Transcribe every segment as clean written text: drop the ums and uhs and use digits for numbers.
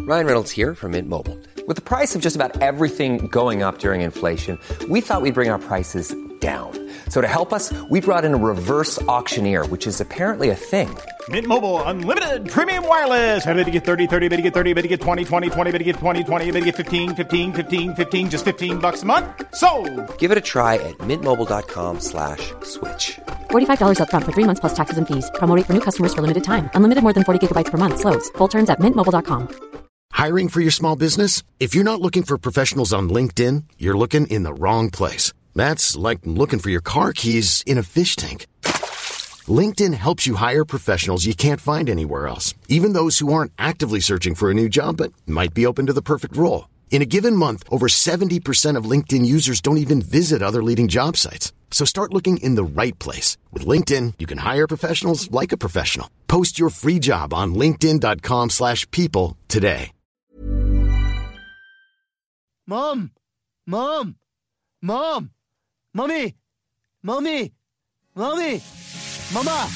Ryan Reynolds here from Mint Mobile. With the price of just about everything going up during inflation, we thought we'd bring our prices down. So to help us, we brought in a reverse auctioneer, which is apparently a thing. Mint Mobile Unlimited Premium Wireless. How to get 30, 30, bit to get 30, bit to get 20, 20, 20, bit to get 20, 20, bit to get 15, 15, 15, 15, just $15 a month? Sold! Give it a try at mintmobile.com/switch. $45 up front for 3 months plus taxes and fees. Promo rate for new customers for limited time. Unlimited more than 40 gigabytes per month. Slows full terms at mintmobile.com. Hiring for your small business? If you're not looking for professionals on LinkedIn, you're looking in the wrong place. That's like looking for your car keys in a fish tank. LinkedIn helps you hire professionals you can't find anywhere else, even those who aren't actively searching for a new job but might be open to the perfect role. In a given month, over 70% of LinkedIn users don't even visit other leading job sites. So start looking in the right place. With LinkedIn, you can hire professionals like a professional. Post your free job on linkedin.com/people today. Mom! Mom! Mom! Mommy! Mommy! Mommy! Mama!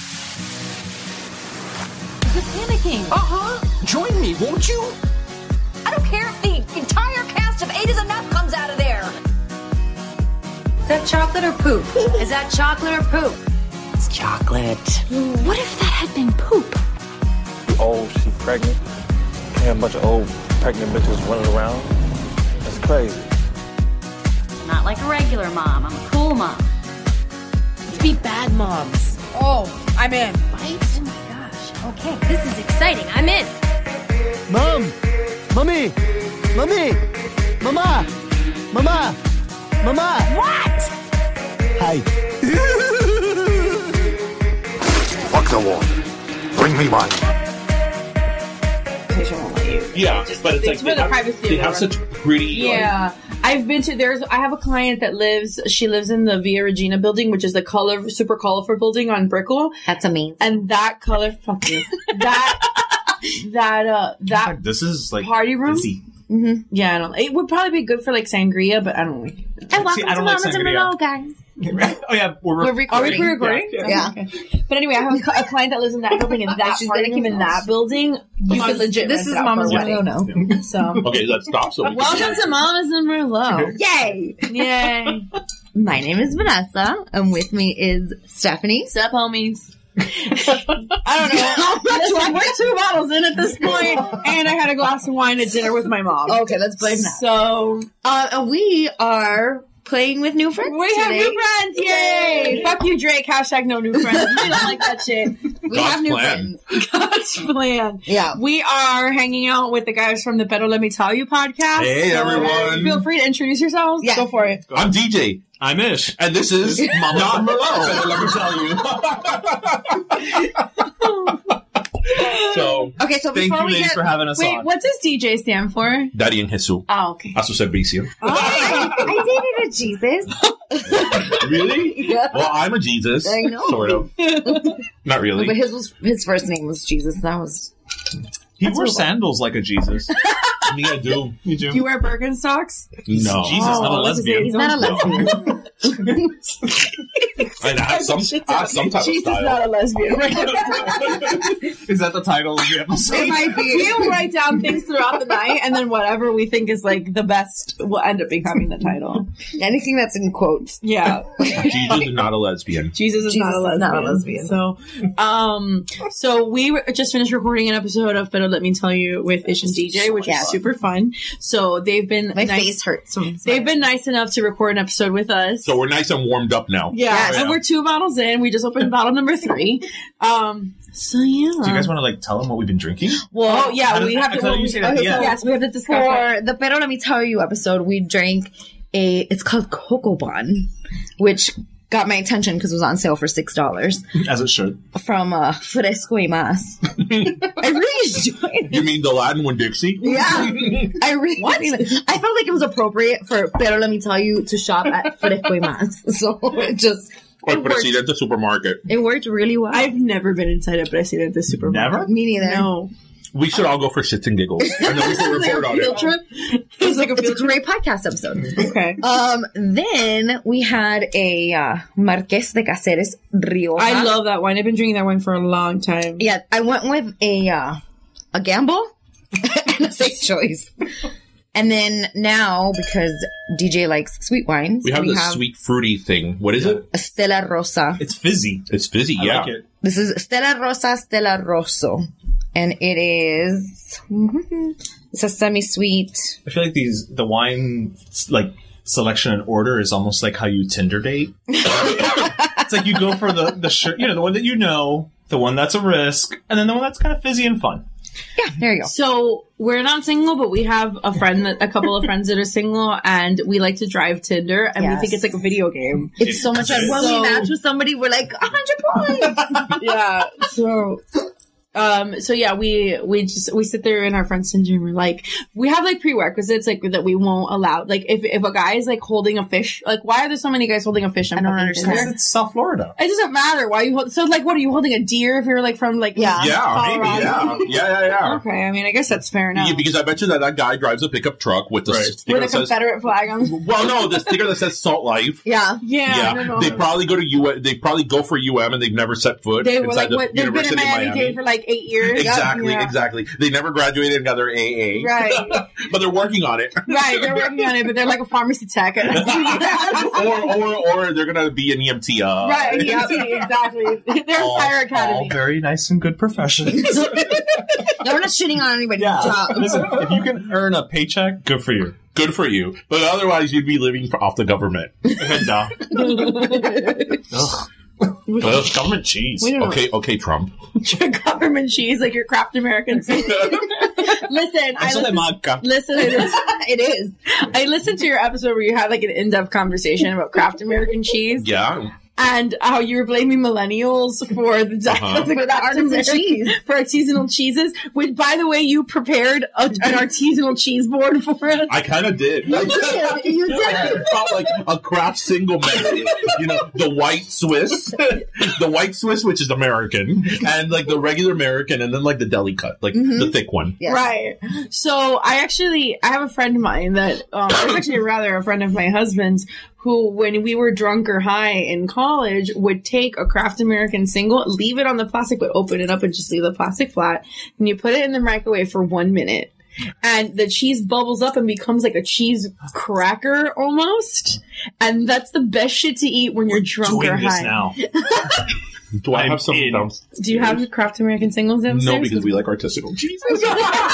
Is it panicking? Join me, won't you? I don't care if the entire cast of 8 is Enough comes out of there. Is that chocolate or poop? Is that chocolate or poop? It's chocolate. What if that had been poop? Old, she pregnant. Can't have a bunch of old pregnant bitches running around. That's crazy. Not like a regular mom. I'm a cool mom. Let's be bad moms. Oh, I'm in. Right? Oh my gosh. Okay, this is exciting. I'm in. Mom! Mommy! Mommy! Mama! Mama! Mama! What? Hi. Fuck the wall. Bring me wine. Yeah, but it's like for the privacy they of have such pretty. Yeah, I've been to. I have a client that lives. She lives in the Via Regina building, which is the super colorful building on Brickell. That's amazing. And that color, fuck you. that This is like party room. Mm-hmm. Yeah, I don't. It would probably be good for like sangria, but I don't like it. And welcome to Mamas and Merlot, guys. Oh yeah, we're recording. Are we recording? Yeah. Okay. But anyway, I have a client that lives in that building, and that party room in that building, you could legit. This is Mamas and Merlot. Yeah. So okay, let's stop. So welcome to Mamas and Merlot. Yay! Yay! My name is Vanessa, and with me is Stephanie. Sup, homies? I don't know. Listen, we're 2 bottles in at this point, and I had a glass of wine at dinner with my mom. Okay, let's blame that. So, we are playing with new friends. We have new friends. Yay! Fuck you, Drake. # no new friends. We don't like that shit. We have new friends. God's plan. Yeah. We are hanging out with the guys from the Pero Let Me Tell You podcast. Hey, everyone. Feel free to introduce yourselves. Yes. Go for it. I'm DJ. I'm Ish, and this is not Merlot. Let me tell you. So, okay, so thank before you, ladies, for having us Wait, on. what does DJ stand for? Daddy and Jesus. Oh, okay. A su servicio. I dated a Jesus. Really? Yeah. Well, I'm a Jesus. I know. Sort of. Not really. But his first name was Jesus. That was. He wore sandals like a Jesus. Me, I do. You do. Do you wear Birkenstocks? No. Jesus, not a lesbian. He's not a lesbian. I have some type of Jesus style. not a lesbian. Is that the title of the episode? It might be. We'll write down things throughout the night, and then whatever we think is like the best will end up becoming the title. Anything that's in quotes. Yeah. Jesus is not a lesbian. Jesus is not a lesbian. So we just finished recording an episode of Pero Let Me Tell You with Ish and DJ, which was super fun. So they've been My face hurts. They've been nice enough to record an episode with us. So we're nice and warmed up now. Yeah, and we're 2 bottles in. We just opened bottle number 3. So yeah. Do you guys want to tell them what we've been drinking? Well, yeah, we have to. You say that at the end. Yes, we have to discuss For the Pero Let Me Tell You episode, we drank it's called Coco Bon, which got my attention because it was on sale for $6. As it should. From Fresco y Mas. I really enjoyed it. You mean the Latin one, Dixie? Yeah. I really I felt like it was appropriate for Pero Let Me Tell You to shop at Fresco y Mas. So it just... Or Presidente at the supermarket. It worked really well. I've never been inside a Presidente at the supermarket. Never? Me neither. No. We should all go for shits and giggles. And then we can report on it. It's like a great podcast episode. Okay. Then we had a Marqués de Cáceres Rioja. I love that wine. I've been drinking that wine for a long time. Yeah, I went with a gamble And a safe choice. And then now, because DJ likes sweet wines, we have the sweet fruity thing. What is it? A Stella Rosa. It's fizzy. It's fizzy, yeah. I like it. This is Stella Rosa, Stella Rosso. And it is... It's a semi-sweet... I feel like the wine, like, selection and order is almost like how you Tinder date. It's like you go for the one that you know, the one that's a risk, and then the one that's kind of fizzy and fun. Yeah, there you go. So we're not single, but we have a couple of friends that are single, and we like to drive Tinder, and we think it's like a video game. It's so much fun. When we match with somebody, we're like 100 points. Yeah. So yeah, we sit there in our friends' Tinder and we're like, we have like prerequisites like that we won't allow. Like if a guy is like holding a fish, like why are there so many guys holding a fish? I don't understand. Because it's South Florida. It doesn't matter why you hold. So like, what are you holding, a deer if you're like from like Colorado? Maybe, yeah. Okay, I mean, I guess that's fair enough. Yeah, because I bet you that guy drives a pickup truck with the sticker with a Confederate flag on. Well, no, the sticker that says Salt Life. Yeah. They probably go to They probably go for UM, and they've never set foot inside the University of Miami. They've been in Miami-Dade for like 8 years. Exactly. They never graduated and got their AA. Right. But they're working on it. Right, they're working on it, but they're like a pharmacy tech. or they're going to be an EMT. Right, EMT, exactly. They're a fire academy. All very nice and good professions. No, we're not shitting on anybody's job. Listen, if you can earn a paycheck, good for you. Good for you. But otherwise, you'd be living off the government. Government cheese. Okay, Trump. Government cheese, like your Kraft American. Listen, listen. It is. I listened to your episode where you had like an in-depth conversation about Kraft American cheese. Yeah. And how you were blaming millennials for the death of the artisanal cheese, for artisanal cheeses, which, by the way, you prepared an artisanal cheese board for us. I kind of did. You did. I felt like a Kraft single malt. The white Swiss. The white Swiss, which is American. And, like, the regular American. And then, like, the deli cut. Like, the thick one. Yes. Right. So, I have a friend of mine that, it's actually rather a friend of my husband's, who, when we were drunk or high in college, would take a Kraft American single, leave it on the plastic, but open it up and just leave the plastic flat. And you put it in the microwave for 1 minute. And the cheese bubbles up and becomes like a cheese cracker almost. And that's the best shit to eat when you're drunk or high. Now. Do I have some down? Do you have the Kraft American singles downstairs? No, because we like artisanal cheese. But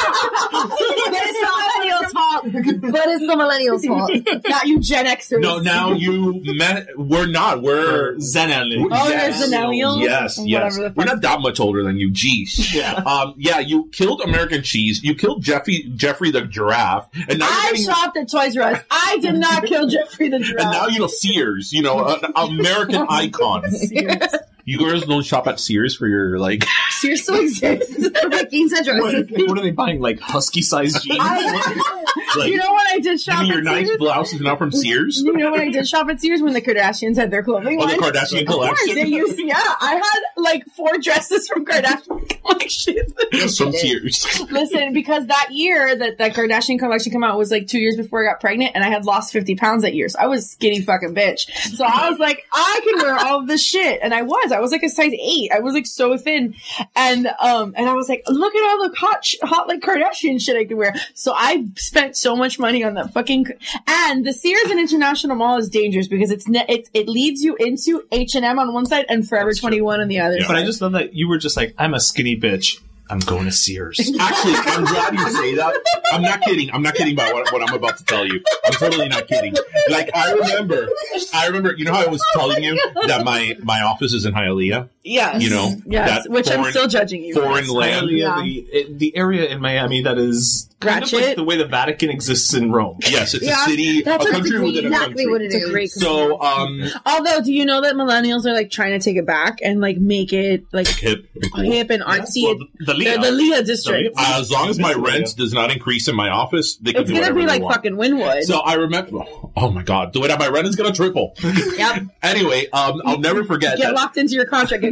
it's the millennials' fault. But it's the millennials' fault. Not you Gen Xers. No, now we're not. We're Zennials. Oh, yes. They're Zennials? Yes. We're not that much older than you. Geez. Yeah. You killed American cheese. You killed Jeffrey the giraffe. And now I shopped at Toys R Us. I did not kill Jeffrey the giraffe. And now, Sears, an American icon. Sears. You girls don't shop at Sears for your, like... Sears still exists. What are they buying? Like, husky-sized jeans? Like, you know what I did shop at your nice Sears? blouse is not from Sears? You know what I did shop at Sears? When the Kardashians had their clothing line? The Kardashian collection? They used, I had, like, 4 dresses from Kardashian collection. From Sears. Listen, because that year that Kardashian collection came out was, like, 2 years before I got pregnant, and I had lost 50 pounds that year. So I was a skinny fucking bitch. So I was like, I can wear all of this shit. And I was like a size 8. I was like so thin. And I was like, look at all the hot like Kardashian shit I could wear. So I spent so much money on that and the Sears and International Mall is dangerous because it leads you into H&M on one side and Forever 21 on the other side. But I just love that you were just like, I'm a skinny bitch. I'm going to Sears. Actually, I'm glad you say that. I'm not kidding. I'm not kidding about what I'm about to tell you. I'm totally not kidding. Like, I remember, you know how I was telling you that my office is in Hialeah? Yes. Yes, which I'm still judging you. Foreign land. Hialeah, the area in Miami that is kind of like the way the Vatican exists in Rome. Yes, it's a city, a country within a country. What it is. Great so, although, do you know that millennials are like trying to take it back and like make it like hip and artsy? The Leah district. As long as my rent does not increase in my office, they can it's do gonna whatever be they like want. fucking Wynwood. So I remember. Oh my god, my rent is gonna triple. Yep. Anyway, I'll never forget. Get locked into your contract. Get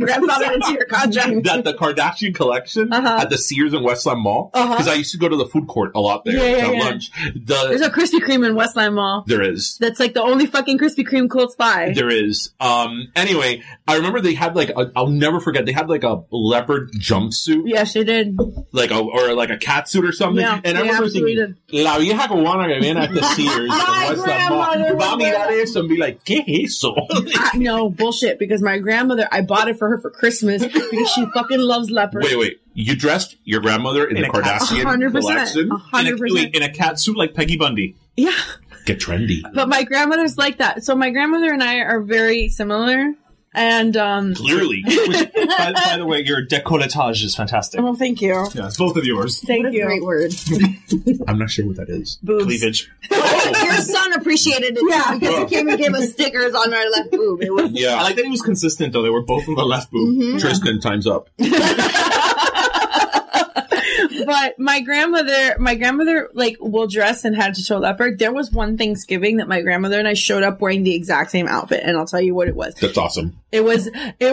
grandfather into your contract. That the Kardashian collection at the Sears and Westland Mall, because I used to go to the food court a lot there at lunch. There's a Krispy Kreme in Westland Mall. There is. That's like the only fucking Krispy Kreme close by. There is. Anyway, I remember they had like I'll never forget. They had like a leopard jumpsuit. Yes, they did. Or like a cat suit or something. Yeah, and I remember thinking, la vieja cubana que viene at the Sears and Westland Mall va a mirar eso and be like, ¿qué es eso? No, bullshit. Because my grandmother, I bought it for her for Christmas because she fucking loves leopards. Wait. You dressed your grandmother in the Kardashian 100%, collection? 100%. In a cat suit like Peggy Bundy. Yeah. Get trendy. But my grandmother's like that. So my grandmother and I are very similar. And clearly. By the way, your décolletage is fantastic. Oh, thank you. Yeah, it's both of yours. Thank you. Great word. I'm not sure what that is. Boobs. Cleavage. Your son appreciated it because he came and gave us stickers on our left boob. It was Yeah. I like that he was consistent, though. They were both on the left boob. Tristan, time's up. But my grandmother like will dress in head to toe leopard. There was one Thanksgiving that my grandmother and I showed up wearing the exact same outfit, and I'll tell you what it was. That's awesome. It was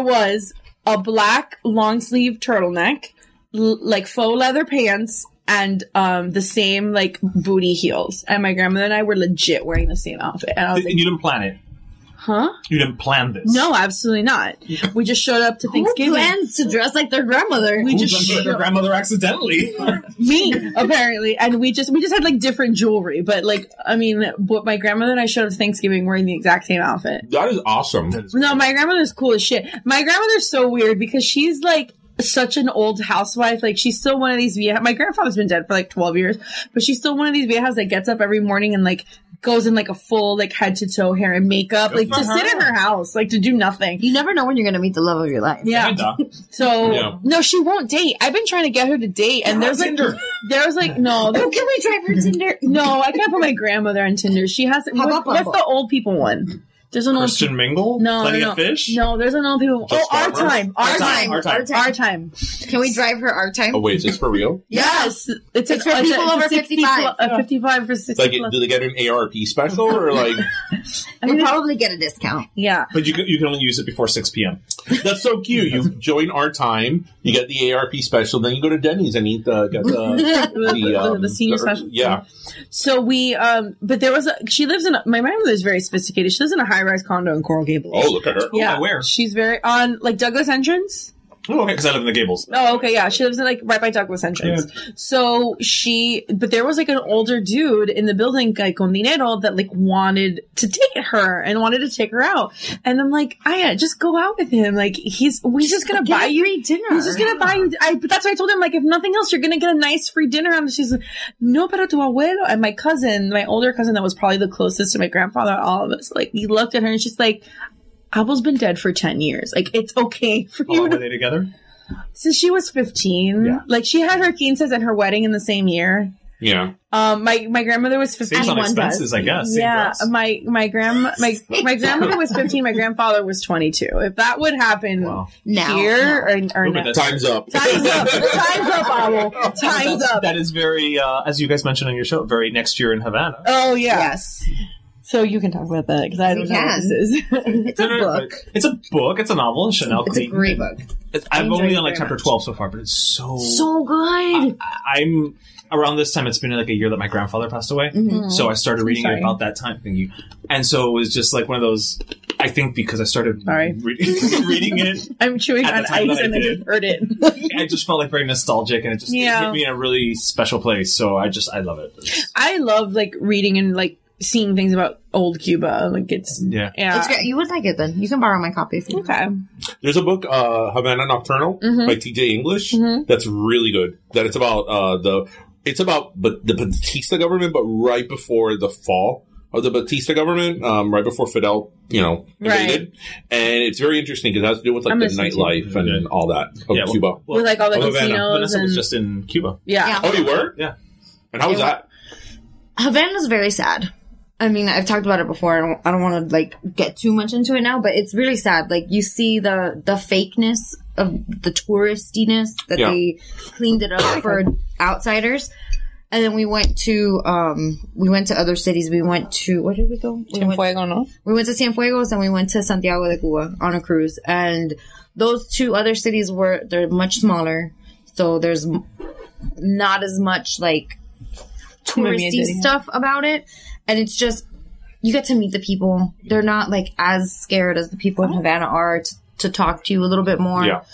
a black long sleeve turtleneck, like faux leather pants, and the same like booty heels. And my grandmother and I were legit wearing the same outfit. And I was like, you didn't plan it. Huh? You didn't plan this. No, absolutely not. We just showed up to Thanksgiving. Who plans to dress like their grandmother? We Who just dressed like their grandmother accidentally? Me, apparently. And we just had like different jewelry, but like, I mean, but my grandmother and I showed up to Thanksgiving wearing the exact same outfit. That is awesome. No, my grandmother's cool as shit. My grandmother's so weird because she's like such an old housewife. Like, she's still one of these viejas. My grandfather's been dead for like 12 years, but she's still one of these viejas that gets up every morning and like goes in like a full like head to toe hair and makeup, like to sit in her house, like to do nothing. You never know when you're going to meet the love of your life. Yeah. So no, she won't date. I've been trying to get her to date, and there's like no. Oh, can we try for Tinder? No, I can't put my grandmother on Tinder. She has. What's the old people one? There's an Christian Mingle? No, Plenty no. of fish? No, there's an old people. Just Our time. Our Time. Can we drive her our time? Oh, wait, is this for real? Yes. It's for people over 55. 55 for 60 Like, do they get an ARP special or like? We'll probably get a discount. Yeah. But you can only use it before 6 p.m. That's so cute. You join Our Time, you get the ARP special, then you go to Denny's and eat the senior special. Yeah. So we, but there was she lives in, my grandmother is very sophisticated. She lives in a high-rise condo in Coral Gables. Oh, look at her. Yeah. Where? She's very, on, like, Douglas Entrance. Oh, okay, because I live in the Gables. Oh, okay, yeah. She lives in, like, right by Douglas Entrance. Yeah. So but there was, like, an older dude in the building, like, con dinero, that, like, wanted to date her and wanted to take her out. And I'm like, Aya, just go out with him. Like, we're just gonna buy you free dinner. He's just gonna buy you, but that's what I told him, like, if nothing else, you're gonna get a nice free dinner. And she's like, no, pero tu abuelo. And my cousin, my older cousin that was probably the closest to my grandfather, all of us, like, he looked at her and she's like, Abel's been dead for 10 years. Like, it's okay for you. Were they together? Since she was 15. Yeah. Like, she had her quinces and her wedding in the same year. Yeah. My grandmother was 15. Saves on expenses, I guess. Yeah. My grandmother was 15. My grandfather was 22. If that would happen here or now. Time's up. Time's up. Time's up, Abel. Time's up. That is very, as you guys mentioned on your show, very next year in Havana. Oh, yeah. Yes. So you can talk about that, because I don't know what this is. It's a book. It's a book. It's a novel. Chanel It's Clayton. a great book. I'm only on like chapter 12 so far, but it's so good. I'm around this time. It's been like a year that my grandfather passed away, so I started reading it about that time. And so it was just like one of those. I think because I started reading it. I'm chewing on ice and I just heard it. I just felt like very nostalgic, and it just hit me in a really special place. So I love it. I love like reading and like seeing things about old Cuba. Like it's It's great. You would like it then. You can borrow my copy if you want. There's a book, Havana Nocturnal by T.J. English. That's really good. That it's about the Batista government, but right before the fall of the Batista government, right before Fidel, invaded. Right. And it's very interesting because it has to do with like the nightlife and all that of Cuba. With like all the casinos. Vanessa was just in Cuba. Yeah. Oh, you were? Yeah. And how was that? Havana's very sad. I mean, I've talked about it before. I don't want to like get too much into it now, but it's really sad. Like you see the fakeness of the touristiness that they cleaned it up for outsiders. And then we went to other cities. We went to, where did we go? Cienfuegos, no? We went to Cienfuegos and we went to Santiago de Cuba on a cruise. And those two other cities they're much smaller. So there's not as much like touristy stuff about it. And it's just, you get to meet the people. They're not like as scared as the people in Havana are to talk to you a little bit more. Yeah.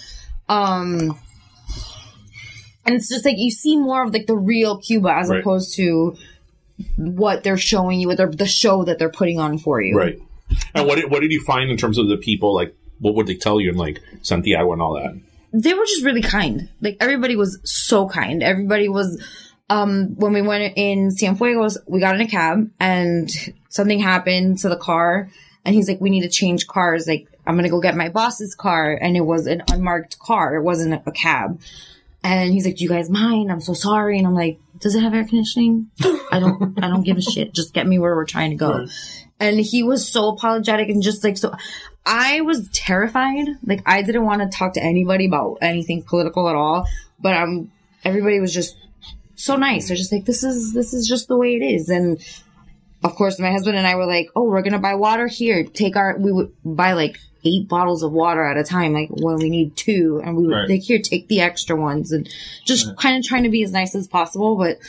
And it's just like you see more of like the real Cuba as opposed to what they're showing you, the show that they're putting on for you. Right. And what did you find in terms of the people? Like, what would they tell you in like Santiago and all that? They were just really kind. Like everybody was so kind. Everybody was. When we went in Cienfuegos, we got in a cab and something happened to the car. And he's like, we need to change cars. Like, I'm going to go get my boss's car. And it was an unmarked car. It wasn't a cab. And he's like, do you guys mind? I'm so sorry. And I'm like, does it have air conditioning? I don't give a shit. Just get me where we're trying to go. Right. And he was so apologetic and just like, so I was terrified. Like, I didn't want to talk to anybody about anything political at all. But everybody was just so nice. They're just like, this is just the way it is. And of course, my husband and I were like, oh, we're going to buy water here. We would buy like 8 bottles of water at a time, like when we need 2. And we would like, here, take the extra ones, and just kind of trying to be as nice as possible. But,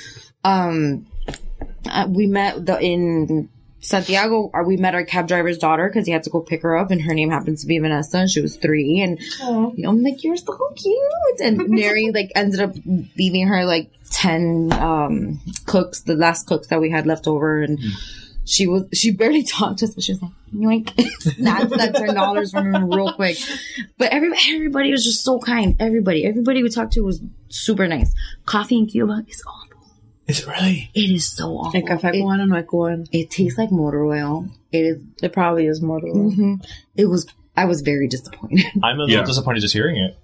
we met in Santiago, we met our cab driver's daughter because he had to go pick her up, and her name happens to be Vanessa, and she was 3. And I'm like, you're so cute. And Mary like ended up leaving her like 10 cooks, the last cooks that we had left over, and she barely talked to us, but she was like, yoink, snatched that $10 from him real quick. But everybody was just so kind. Everybody we talked to was super nice. Coffee in Cuba is awful. Is it really? It is so awful. El café cubano no es cubano. It tastes like motor oil. It probably is motor oil. Mm-hmm. I was very disappointed. I'm a little disappointed just hearing it.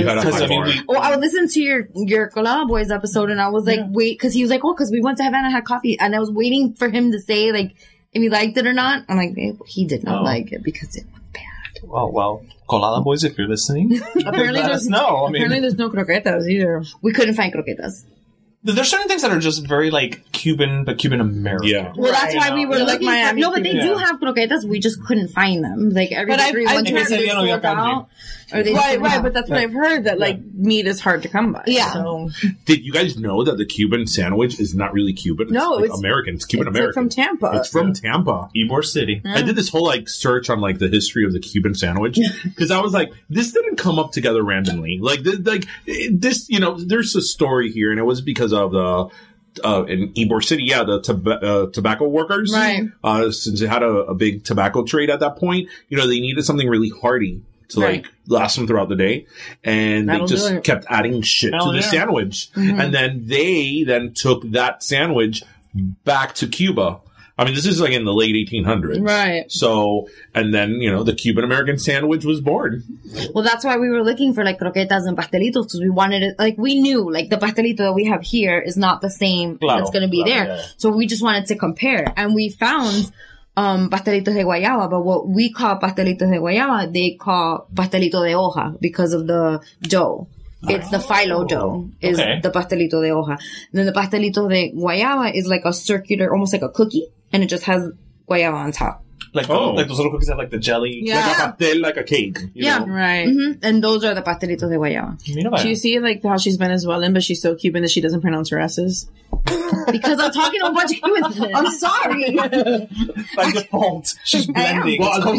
I would listen to your Colada Boys episode, and I was like, wait, because he was like, because we went to Havana, had coffee, and I was waiting for him to say like if he liked it or not. I'm like, he did not like it because it was bad. Well, Colada Boys, if you're listening, apparently there's no croquetas either. We couldn't find croquetas. There's certain things that are just very like Cuban, but Cuban American. Yeah. Well, that's why we were looking Miami. No, but they do have croquetas. We just couldn't find them. Like every I've heard they sold out. Right. But that's what I've heard, that like meat is hard to come by. Yeah. So. Did you guys know that the Cuban sandwich is not really Cuban? It's American. It's Cuban American. It's from Tampa. It's from Tampa, Ybor City. I did this whole like search on like the history of the Cuban sandwich because I was like, this didn't come up together randomly. Like this, there's a story here, and it was because of the. In Ybor City, the tobacco workers, right? Since they had a big tobacco trade at that point, they needed something really hearty to like last them throughout the day, and they just kept adding shit to the sandwich, and then they took that sandwich back to Cuba. I mean, this is like in the late 1800s. Right. So, and then, the Cuban American sandwich was born. Well, that's why we were looking for like croquetas and pastelitos, because we wanted it, like we knew like the pastelito that we have here is not the same that's going to be there. Yeah. So we just wanted to compare, and we found pastelitos de guayaba, but what we call pastelitos de guayaba, they call pastelito de hoja because of the dough. It's the phyllo dough is the pastelito de hoja. And then the pastelito de guayaba is like a circular, almost like a cookie, and it just has guayaba on top. Like those little cookies have like the jelly. Yeah. Like a pastel, like a cake. You know? Right. Mm-hmm. And those are the pastelitos de guayaba. Do you see like how she's Venezuelan, but she's so Cuban that she doesn't pronounce her S's? Because I'm talking to a bunch of Cubans. I'm sorry. By default, she's blending.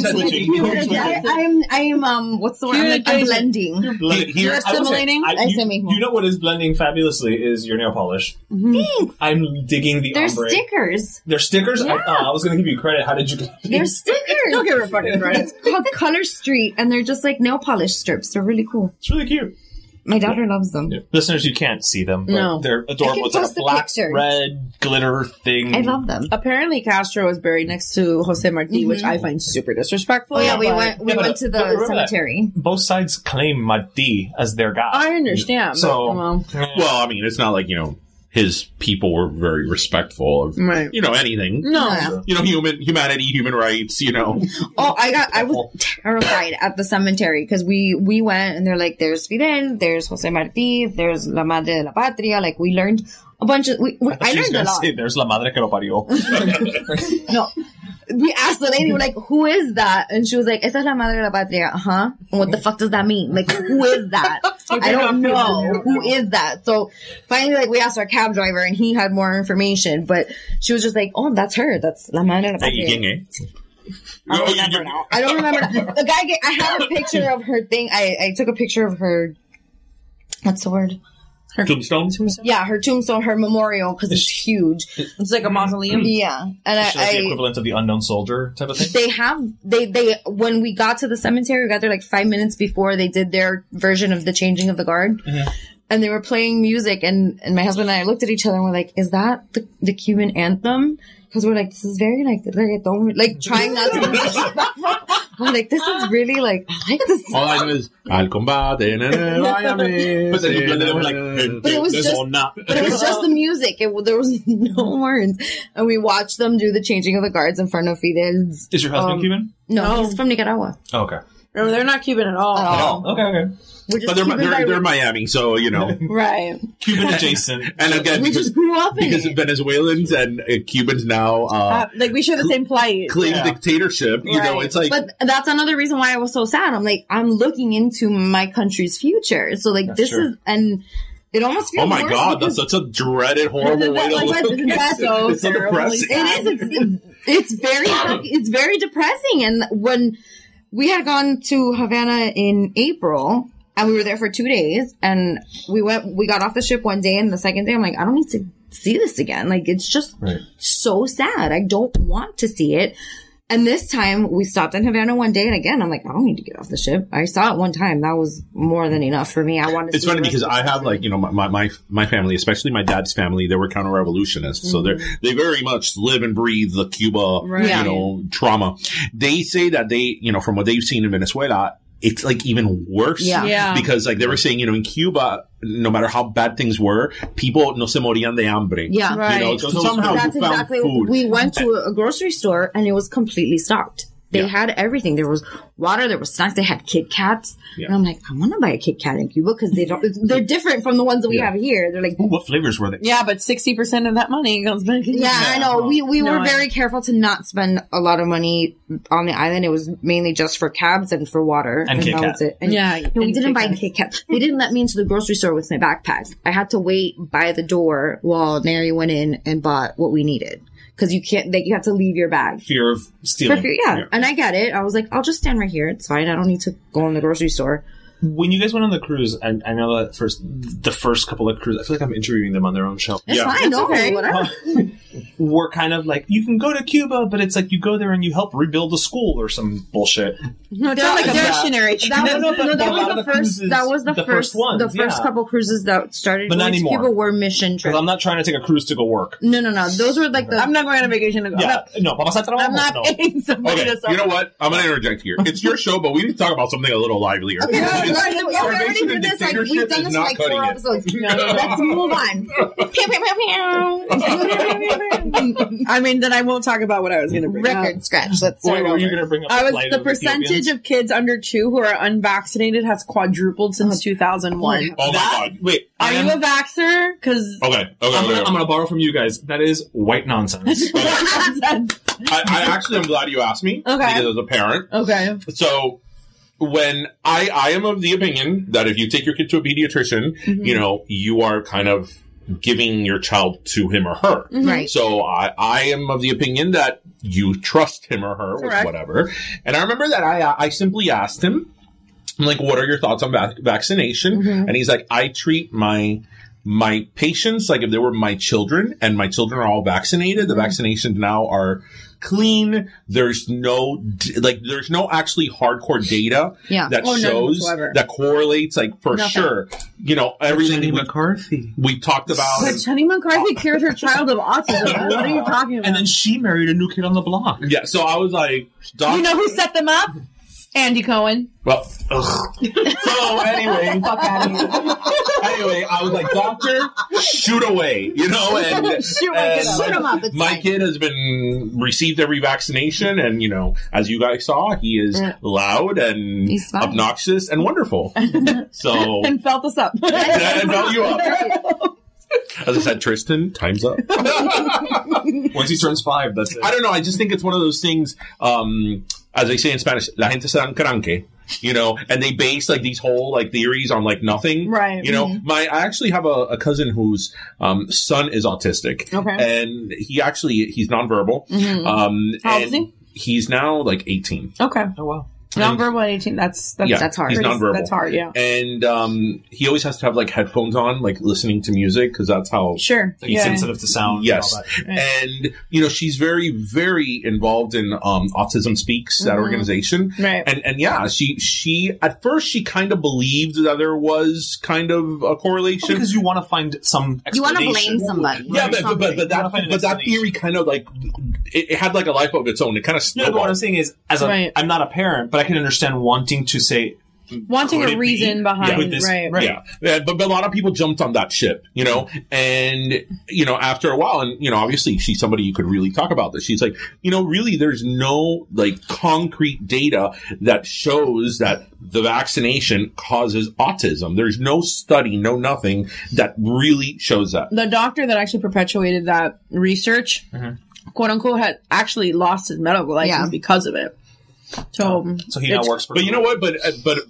I am, what's the word? I'm blending. You're assimilating? You know what is blending fabulously is your nail polish. Thanks. I'm digging the They're ombre. stickers. They're stickers? Yeah. I was going to give you credit. How did you get They're stickers. Don't give her fucking credit. It's called Color Street, and they're just like nail polish strips. They're really cool. It's really cute. My daughter loves them. Yeah. Listeners, you can't see them, but no. They're adorable. It's like a black, red glitter thing. I love them. Apparently, Castro was buried next to Jose Marti, which I find super disrespectful. Oh yeah, we went to the cemetery. Both sides claim Marti as their guy. I understand. So, well, I mean, it's not like, his people were very respectful of, anything. No. Humanity, human rights, Oh, I was terrified at the cemetery because we went and they're like, there's Fidel, there's Jose Marti, there's La Madre de la Patria. Like, we learned a bunch of. I learned a lot. Say, there's la madre que lo parió. No. We asked the lady, we're like, who is that? And she was like, esa es la madre de la patria. Uh-huh. And what the fuck does that mean? Like, who is that? I don't know. Who is that? So finally, like, we asked our cab driver and he had more information, but she was just like, oh, that's her. That's la madre de la patria. I don't remember now. I don't remember now. The guy, I have a picture of her thing. I took a picture of her, what's the word? Her tombstone? Yeah, her tombstone, her memorial, because it's huge. It's like a mausoleum. Yeah. And It's the equivalent of the unknown soldier type of thing? They when we got to the cemetery, we got there like 5 minutes before they did their version of the changing of the guard. Mm-hmm. And they were playing music, and my husband and I looked at each other and we're like, is that the Cuban anthem? Because we're like, this is very like reggaeton, like trying not to be disrespectful. I'm like, this is really like, I like this. All I know is al combate. But then they were like, but it was just the music. There was no words, and we watched them do the changing of the guards in front of Fidel's. Is your husband Cuban? No, he's from Nicaragua. Oh, okay. No, they're not Cuban at all. Okay. But they're Miami, so you know, right? Cuban adjacent. And again, we just grew up in because Venezuelans and Cubans now, like we share the same plight. Claim dictatorship. You know, it's like. But that's another reason why I was so sad. I'm like, I'm looking into my country's future. So like, this is and. It almost feels oh my god, that's such a dreaded, horrible way to look. It's so depressing. It is. It's very depressing. And when we had gone to Havana in April, and we were there for 2 days, and we got off the ship one day, and the second day I'm like, I don't need to see this again. Like, it's just so sad. I don't want to see it. And this time we stopped in Havana one day, and again, I'm like, I don't need to get off the ship. I saw it one time. That was more than enough for me. I wanted to. It's funny because I have like, you know, my family, especially my dad's family, they were counter-revolutionists. Mm-hmm. So they very much live and breathe the Cuba, you know, trauma. They say that they, you know, from what they've seen in Venezuela, it's like even worse. Yeah. Because like they were saying, you know, in Cuba, no matter how bad things were, people no se morían de hambre. Yeah. Right. You know, so somehow that's you found exactly food. We went to a grocery store and it was completely stocked. They had everything. There was water, there was snacks, they had Kit Kats. Yeah. And I'm like, I want to buy a Kit Kat in Cuba because they're different from the ones that we have here. They're like, ooh, what flavors were they? Yeah, but 60% of that money goes back in. Yeah, I know. We were very careful to not spend a lot of money on the island. It was mainly just for cabs and for water. And Kit Kat. That was it. And we didn't buy Kit Kat. They didn't let me into the grocery store with my backpack. I had to wait by the door while Mary went in and bought what we needed. Because you can't, like, you have to leave your bag. Fear of stealing. Yeah. And I get it. I was like, I'll just stand right here. It's fine. I don't need to go in the grocery store. When you guys went on the cruise, and I know that the first couple of cruises, I feel like I'm interviewing them on their own show. It's fine. No, okay. Whatever. We're kind of like, you can go to Cuba, but it's like you go there and you help rebuild a school or some bullshit. No, it's not like a missionary. That was the first one. The first couple cruises that started going to Cuba were mission trips. I'm not trying to take a cruise to go work. No. Those were like I'm not going on vacation to go. Yeah, I'm not paying somebody to you know what? I'm going to interject here. It's your show, but we need to talk about something a little livelier. Okay. Starvation and dictatorship is not cutting it. Let's move on. I mean, then I won't talk about what I was going to bring Record up. Scratch. Let's What were you going to bring up? The percentage of kids under 2 who are unvaccinated has quadrupled since 2001. Oh my god! Wait, are you a vaxxer? Because okay. I'm going to borrow from you guys. That is white nonsense. I actually am glad you asked me. Okay. Because as a parent. Okay. So when I am of the opinion that if you take your kid to a pediatrician, you know, you are kind of giving your child to him or her. Right. So I am of the opinion that you trust him or her with whatever. And I remember that I simply asked him, I'm like, what are your thoughts on vaccination? And he's like, I treat my patients like if they were my children, and my children are all vaccinated. The vaccinations now are clean. There's no actually hardcore data that shows that correlates, like, for sure. You know, everything. Jenny McCarthy. We talked about. But Jenny McCarthy cured her child of autism. What are you talking about? And then she married a new kid on the block. Yeah, so I was like, you know who set them up? Andy Cohen. Well, so anyway, fuck out of here. Anyway, I was like, doctor, shoot away, you know, and shoot him up. It's my fine. kid has received every vaccination, and you know, as you guys saw, he is loud and obnoxious and wonderful. So and felt us up. and felt you up. As I said, Tristan, time's up. Once he turns 5, that's it. I don't know. I just think it's one of those things, as they say in Spanish, la gente se dan cranque, you know, and they base like these whole like theories on like nothing. Right. You know, Mhm. I actually have a cousin whose son is autistic. Okay. And he's nonverbal. Mhm. How old is and he? He's now like 18. Okay. Oh, wow. Nonverbal at 18. That's Yeah, hard. he's nonverbal. That's hard, yeah. And he always has to have like headphones on, like listening to music, because that's how Sure. He's sensitive to sound. Yes. And all that. And, you know, she's very, very involved in Autism Speaks, that Mhm. organization. Right. And yeah, she at first she kind of believed that there was kind of a correlation. Because you want to find some You want to explanation. blame somebody. Yeah, but You wanna find an that theory kind of like it had like a life of its own. It kind of No, but what snowballed. I'm saying is, I'm not a parent, but I can understand wanting to say, Wanting could a it reason be? behind, With this- right. Yeah, but a lot of people jumped on that ship, you know, and, you know, after a while, and, you know, obviously she's somebody you could really talk about this. She's like, you know, really there's no, like, concrete data that shows that the vaccination causes autism. There's no study, no nothing that really shows that. The doctor that actually perpetuated that research, quote unquote, had actually lost his medical license because of it. So he now works for. But you know what? But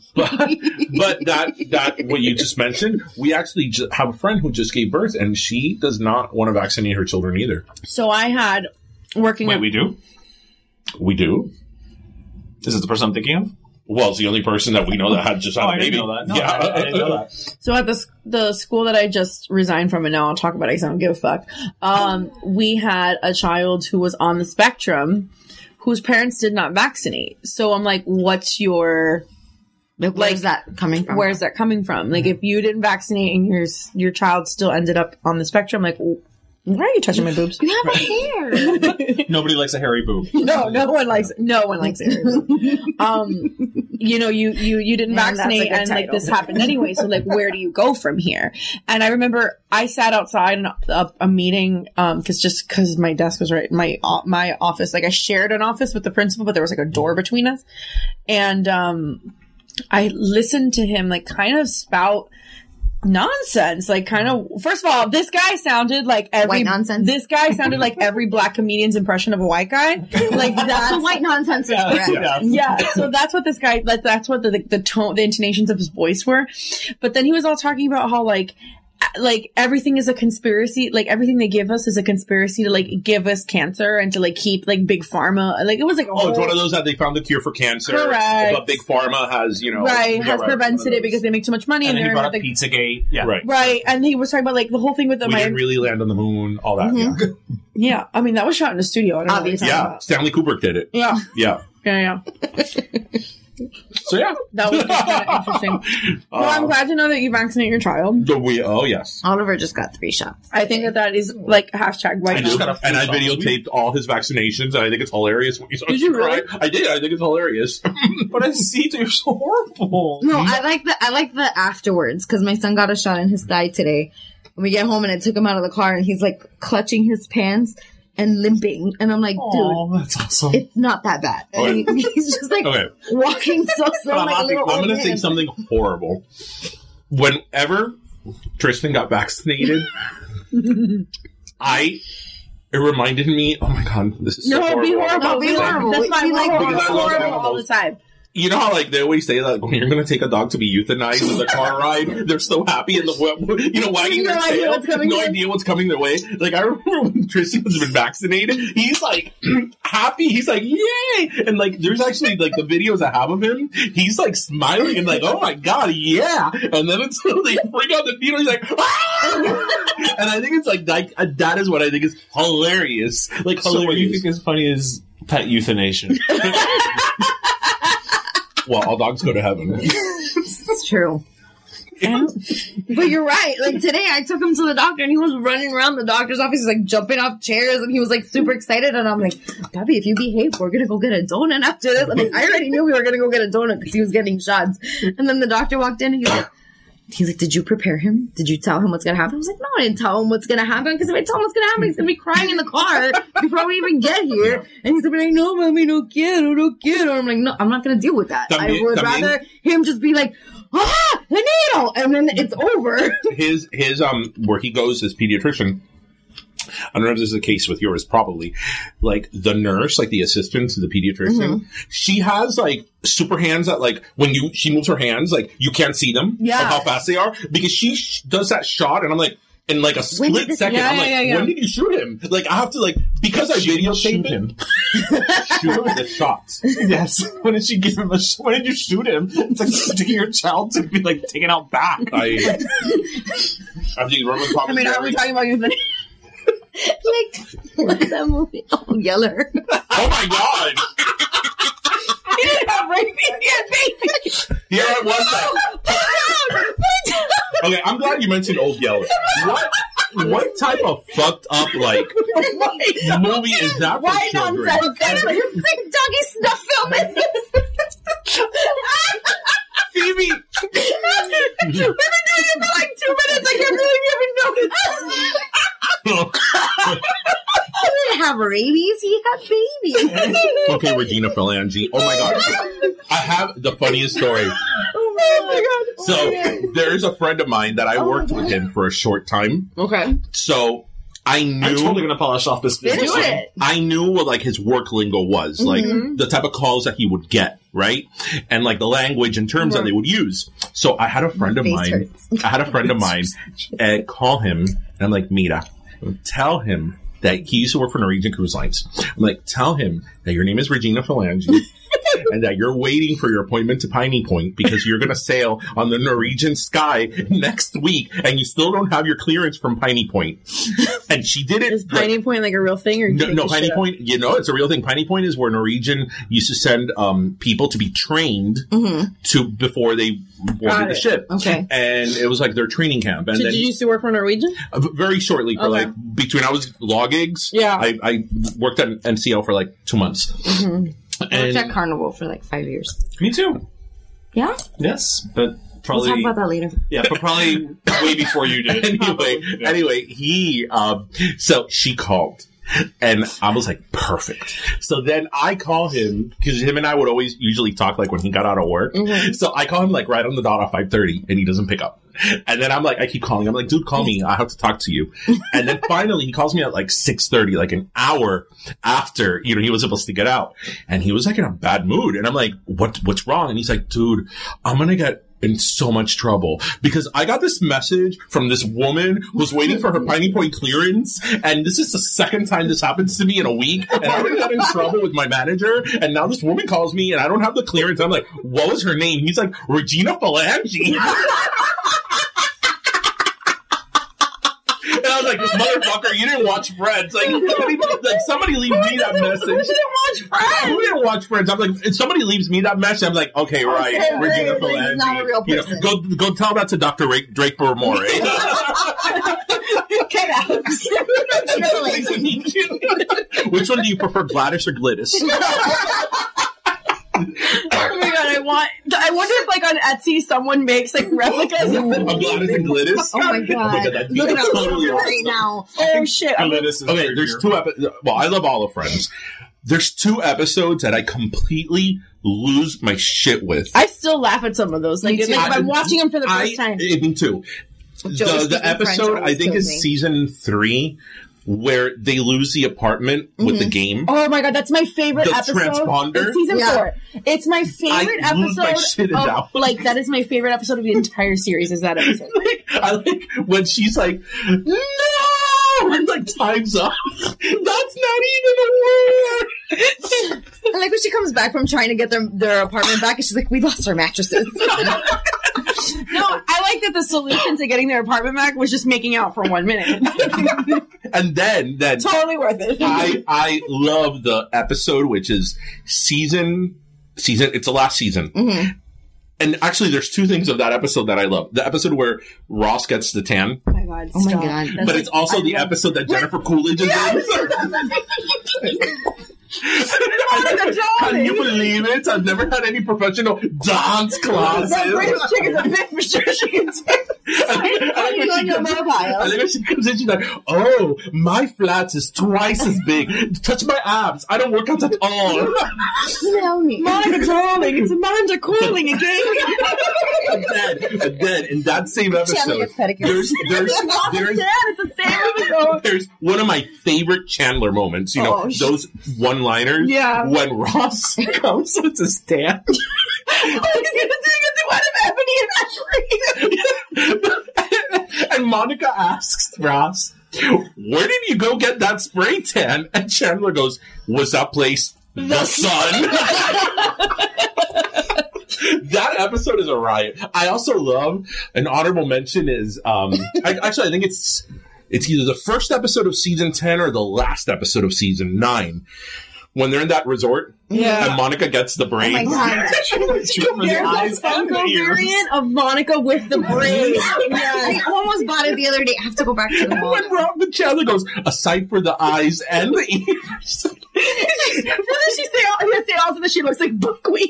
that what you just mentioned, we actually have a friend who just gave birth, and she does not want to vaccinate her children either. So I had working. Wait, we do? We do. Is it the person I'm thinking of? Well, it's the only person that we know that had just had a I baby. didn't know that. No, yeah. I didn't know that. So at the school that I just resigned from, and now I'll talk about it because I don't give a fuck. We had a child who was on the spectrum, whose parents did not vaccinate. So I'm like, what's your where's that coming from? Where's that coming from? Like, if you didn't vaccinate and your child still ended up on the spectrum, like, why are you touching my boobs? You have a hair. Nobody likes a hairy boob. No one likes it. You know, you didn't Man, that's vaccinate, a good and like title. this happened anyway. So like, where do you go from here? And I remember I sat outside in a meeting, because my desk was right, my office, like I shared an office with the principal, but there was like a door between us. And, I listened to him like kind of spout nonsense, like kind of, first of all, this guy sounded like White nonsense. This guy sounded like every black comedian's impression of a white guy. Like that's So white nonsense is correct. yeah. So that's what this guy, like, that's what the tone, the intonations of his voice were. But then he was all talking about how like everything is a conspiracy, like everything they give us is a conspiracy to like give us cancer and to like keep like big pharma, like it was like it's one of those that they found the cure for cancer. Correct. But big pharma has, you know, has prevented it because they make too much money And then he brought up like, Pizzagate. Yeah. Right. And he was talking about like the whole thing with the We didn't really land on the moon, all that. Mhm. Yeah, I mean that was shot in a studio. I don't know what you're talking Yeah, about. Stanley Kubrick did it. Yeah. Yeah. So yeah, that was kind of interesting. Well, I'm glad to know that you vaccinate your child. Oh yes, Oliver just got 3 shots. I think that is like hashtag white. And I videotaped all his vaccinations, and I think it's hilarious. When he's Did you really? I did. I think it's hilarious. But I see you're so horrible. No, I like the afterwards, because my son got a shot in his thigh today. When we get home and I took him out of the car and he's like clutching his pants and limping, and I'm like, dude, that's awesome. It's not that bad. Okay. And he's just like Okay. walking so slow, But like a little I'm old going to say man. something horrible. Whenever Tristan got vaccinated, it reminded me, oh my god, this is so No, horrible. be horrible. No, be horrible. That's fine. Be like We're Because I love horrible animals. all the time. You know how like they always say that when you're going to take a dog to be euthanized in the car ride, they're so happy in the wagging their No idea tail, what's coming no their- idea what's coming their way. Like I remember when Tristan's been vaccinated, he's like happy, he's like yay, and like there's actually like the videos I have of him, he's like smiling and like oh my god yeah, and then until they bring out the needle, he's like ah! And I think it's like that is what I think is hilarious, like So what you hilarious. think is funny is pet euthanasia. Well, all dogs go to heaven. It's true. But you're right. Like today, I took him to the doctor, and he was running around the doctor's office, he's like jumping off chairs, and he was like super excited. And I'm like, Bobby, if you behave, we're gonna go get a donut after this. I mean, I already knew we were gonna go get a donut because he was getting shots. And then the doctor walked in, and he's like, did you prepare him? Did you tell him what's gonna happen? I was like, no, I didn't tell him what's gonna happen, because if I tell him what's gonna happen, he's gonna be crying in the car before we even get here. And he's gonna be like, no, mommy, no quiero. I'm like, no, I'm not gonna deal with that. I would rather him just be like, ah! the needle, and then it's over. His where he goes, his pediatrician. I don't know if this is the case with yours, probably. Like, the nurse, like the assistant to the pediatrician, she has, like, super hands that, like, when she moves her hands, like, you can't see them. Yeah. Of how fast they are. Because she does that shot, and I'm like, in, like, a split second, I'm like, when did you shoot him? Like, I have to, like, because I videotaped him. Shoot the shots. Yes. When did she give him when did you shoot him? It's like sticking your child to be, like, taken out back. I think Roman I mean, are we talking about you? Like, what's that movie? Oh, Yeller. Oh my god! He didn't have rabies, he had babies. Here I was like, okay, I'm glad you mentioned Old Yeller. What type of fucked up, like, movie is that for children? That's like a sick doggy snuff film. Phoebe! We've been doing it for like 2 minutes. I can't believe you haven't noticed. He didn't have rabies. He had babies. Okay, Regina Phalange. Oh my god. I have the funniest story. Oh my god. So, there's a friend of mine that I worked with him for a short time. Okay. So, I knew... I'm totally gonna polish off this video. Do it. I knew what, like, his work lingo was. Like, the type of calls that he would get, right? And, like, the language and terms that they would use. So, I had a friend of mine... and call him, and I'm like, Mira, tell him that he used to work for Norwegian Cruise Lines. I'm like, tell him that your name is Regina Phalange and that you're waiting for your appointment to Piney Point because you're going to sail on the Norwegian Sky next week and you still don't have your clearance from Piney Point. And she did it. Is Piney Point like a real thing? Or no, Piney Point, you know, it's a real thing. Piney Point is where Norwegian used to send people to be trained to before they boarded the ship. Okay. And it was like their training camp. And Did you used to work for Norwegian? Very shortly, for like, between I was law gigs. Yeah. I worked at NCL for like 2 months. I worked at Carnival for like 5 years. Me too. Yeah? Yes, but probably... We'll talk about that later. Yeah, but probably way before you did. Anyway, he, so she called. And I was like, perfect. So then I call him, because him and I would always usually talk like when he got out of work. So I call him like right on the dot at 5:30 and he doesn't pick up. And then I'm like, I keep calling. I'm like, dude, call me. I have to talk to you. And then finally he calls me at like 6:30, like an hour after, you know, he was supposed to get out. And he was like in a bad mood. And I'm like, what's wrong? And he's like, dude, I'm going to get in so much trouble because I got this message from this woman who's waiting for her Piney Point clearance, and this is the second time this happens to me in a week, and I already got in trouble with my manager, and now this woman calls me and I don't have the clearance. I'm like, what was her name? He's like, Regina Phalange. And I was like, motherfucker, you didn't watch Friends. Like somebody leave me that message. You didn't watch Friends. Who didn't watch Friends? I'm like, if somebody leaves me that message, I'm like, okay, right, Regina Phalange. Not a real person. You know, go tell that to Dr. Drake Burmore. Eh? Get out. Which one do you prefer, Gladys or Glittis? Oh my god, I wonder if like on Etsy someone makes like replicas of Gladys and Glittis. Oh my god. That'd be Look at totally us right now. Oh shit. Okay, there's 2 episodes. Well, I love all of Friends. There's 2 episodes that I completely lose my shit with. I still laugh at some of those. Like, if I'm watching them for the first time. Me too. The episode, I think, is season 3. Where they lose the apartment with the game. Oh my god, that's my favorite episode. The transponder. It's season 4. It's my favorite episode. Like, that is my favorite episode of the entire series, is that episode. I like when she's like, no! And like, time's up. That's not even a word. And like when she comes back from trying to get their apartment back, and she's like, we lost our mattresses. No, I like that the solution to getting their apartment back was just making out for 1 minute. And then totally worth it. I love the episode, which is season. It's the last season. And actually, there's 2 things of that episode that I love. The episode where Ross gets the tan. Oh my god! Oh my god! But it's also the episode that Jennifer Coolidge is in. Can you believe it? I've never had any professional dance classes. That British chick is a bitch for sure. She can dance. on your mobile. I think when she comes in, she's like, "Oh, my flat is twice as big. Touch my abs. I don't work out at all." Tell me, Monica, darling, it's Amanda calling again. And then in that same episode, there's one of my favorite Chandler moments. You know, those one-liners. Yeah. When Ross comes with his stand. And Monica asks Ross, "Where did you go get that spray tan?" And Chandler goes, "Was that place the Sun?" That episode is a riot. I also love, an honorable mention is, I think it's either the first episode of season 10 or the last episode of season 9. When they're in that resort, and Monica gets the braid. Oh my God. There's a Funko variant of Monica with the braid. I almost bought it the other day. I have to go back to the mall. When Robin Chandler goes, aside for the eyes and the ears. She also that she looks like buckwheat.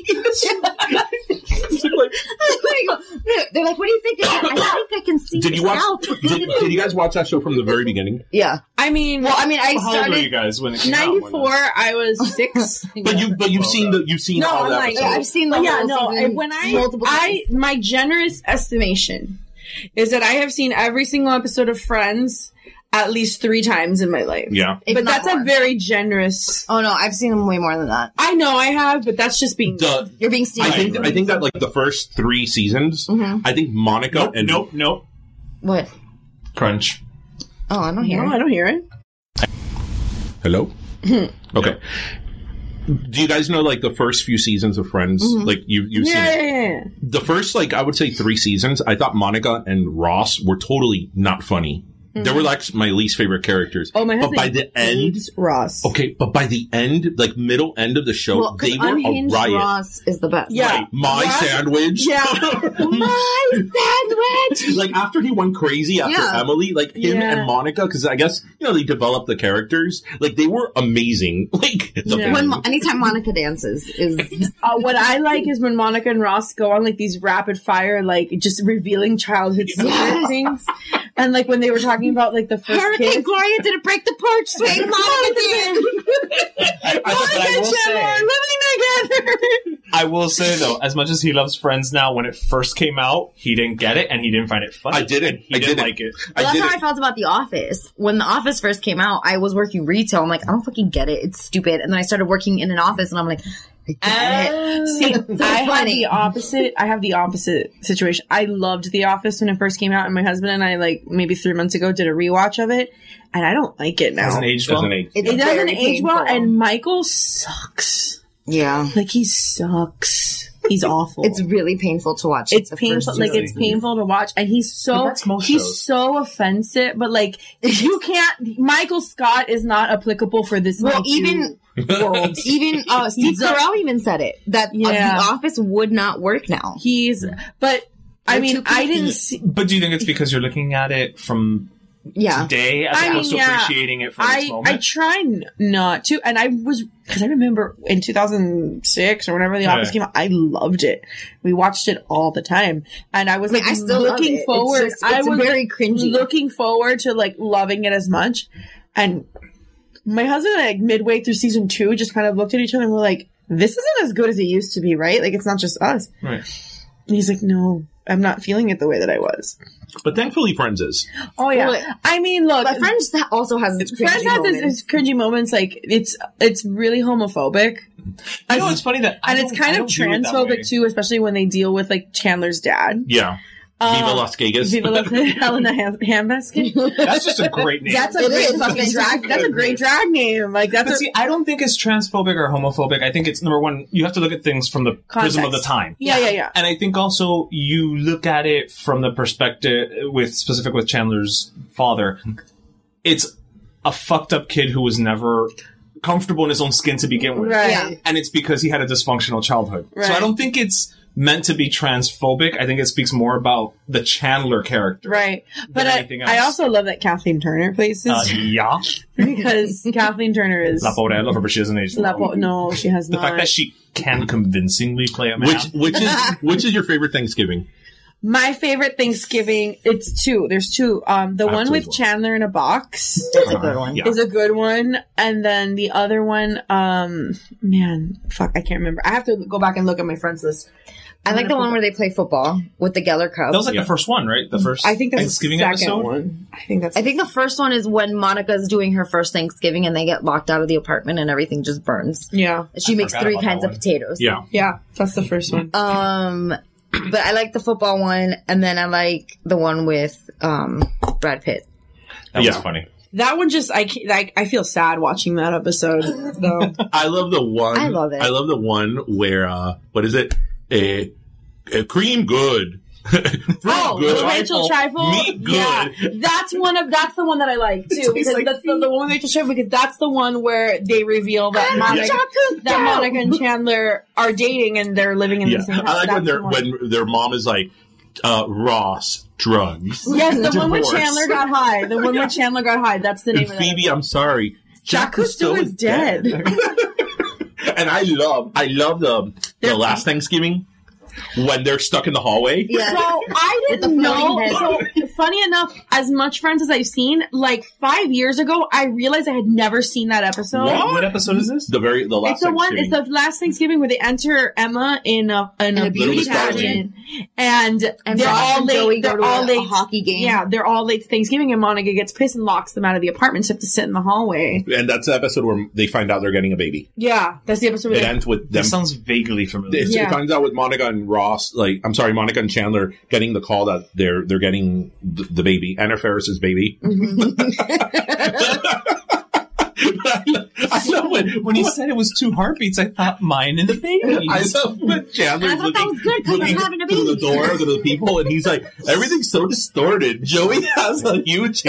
They're like, "What do you think?" I think I can see. Did you watch? Did you guys watch that show from the very beginning? Yeah. I mean, I How old started were you guys when it came 94. out? I was 6. But you've seen all that. Like, I've seen the whole season when multiple times. my generous estimation is that I have seen every single episode of Friends at least 3 times in my life. Yeah. If But not that's more. a very generous. Oh no, I've seen them way more than that. I know I have, but that's just being. You're being stupid. I think that like the first 3 seasons, I think Monica and Nope. What? Crunch. Oh, I don't hear No, it. I don't hear it. Hello? Okay. Do you guys know like the first few seasons of Friends? Like you've seen it. Yeah. The first I would say 3 seasons, I thought Monica and Ross were totally not funny. They were like my least favorite characters. Oh, my husband But by the end, hates Ross. okay, but by the end, like middle end of the show, Well, 'cause they were a Unhinged riot. Ross is the best. Yeah. Right. My Ross- sandwich. Yeah. My sandwich. Like after he went crazy after Yeah. Emily, like him Yeah. and Monica, because I guess they developed the characters. Like they were amazing. Like Anytime Monica dances is What I like is when Monica and Ross go on like these rapid fire, like just revealing childhood secret things. And like when they were talking about like the first Hurricane kiss. Gloria didn't break the porch swing. Monica did. I will say though, as much as he loves Friends now, when it first came out, he didn't get it and he didn't find it funny. I didn't. He didn't like it. Well, that's how I felt about The Office. When The Office first came out, I was working retail. I'm like, I don't fucking get it. It's stupid. And then I started working in an office, and I'm like, I get it. See, I have funny. the opposite. I have the opposite situation. I loved The Office when it first came out, and my husband and I, like maybe 3 months ago, did a rewatch of it, and I don't like it now. Hasn't aged well. It doesn't very age well, painful. and Michael sucks. Yeah. Like he sucks. He's awful. It's really painful to watch. It's the painful. first Like season. it's painful to watch, and he's But so that's most shows. offensive. But like you can't. Michael Scott is not applicable for this. Well, Me Too world. even Steve Carell even said it that Yeah. The Office would not work now. But I They're mean, too I didn't goofy. see. But do you think it's because you're looking at it from today as opposed to appreciating it from its moment? I try not to, and I was because I remember in 2006 or whenever The Office came out, I loved it. We watched it all the time, and I was like, I still love looking it. forward. It's I was very cringy. looking forward to like loving it as much, and my husband like midway through season 2 just kind of looked at each other and we're like, this isn't as good as it used to be, right? Like it's not just us. Right. And he's like, no, I'm not feeling it the way that I was. But thankfully, Friends is. Oh yeah. Well, I mean, look, But Friends also has its Friends cringy has moments. its cringy moments. Like it's really homophobic. You know, it's funny that And it's kind of transphobic too, especially when they deal with like Chandler's dad. Yeah. Viva Las Vegas. Viva Las Helena Handbasket. That's just a great name. That's a great fucking drag. That's a great drag name. Like that's. But see, I don't think it's transphobic or homophobic. I think it's number one. You have to look at things from the prism of the time. Yeah. And I think also you look at it from the perspective specific with Chandler's father. It's a fucked up kid who was never comfortable in his own skin to begin with. Right. Yeah. And it's because he had a dysfunctional childhood. Right. So I don't think it's meant to be transphobic. I think it speaks more about the Chandler character. Right. But anything else. I also love that Kathleen Turner plays this Yeah. because Kathleen Turner is. La Pobre, I love her, but she doesn't age. No, she has The not. fact that she can convincingly play a man. Which is your favorite Thanksgiving? My favorite Thanksgiving, it's two. There's two. The one with Chandler in a box. That's a good one. Is a good one. And then the other one, man, fuck, I can't remember. I have to go back and look at my friends list. I like the one where they play football with the Geller Cup. That was like the first one, right? The first I think that's Thanksgiving the second episode? one. I think the first one is when Monica's doing her first Thanksgiving and they get locked out of the apartment and everything just burns. Yeah. She makes 3 kinds of potatoes. Yeah, that's the first one. But I like the football one, and then I like the one with Brad Pitt. That was funny. That one just, I feel sad watching that episode, though. I love the one. I love it. I love the one where, what is it? Cream good. Oh, good. Rachel Trifle. Meat good. Yeah, that's the one that I like too, because that's the one with Rachel Trifle, because that's the one where they reveal that Monica and Chandler are dating and they're living in the same house. I like when their mom is like, Ross drugs. Yes, the one where Chandler got high. The one where Chandler got high. That's the name of it. Phoebe, I'm sorry. Jacques Cousteau is dead. And I love the last Thanksgiving when they're stuck in the hallway. Yeah. So I didn't know. So funny enough, as much Friends as I've seen, like 5 years ago, I realized I had never seen that episode. What episode is this? The last. It's the one. It's the last Thanksgiving where they enter Emma in a beauty pageant, and they're all late. They're all late. A hockey game. Yeah, they're all late to Thanksgiving, and Monica gets pissed and locks them out of the apartment, so they have to sit in the hallway. And that's the episode where they find out they're getting a baby. Yeah, that's the episode. It ends with them. That sounds vaguely familiar. It finds out with Monica and Ross, Monica and Chandler getting the call that they're getting the baby, Anna Faris's baby. I love when he said it was 2 heartbeats, I thought mine and the baby. I love when Chandler's looking through the door to the people, and he's like, everything's so distorted. Joey has a huge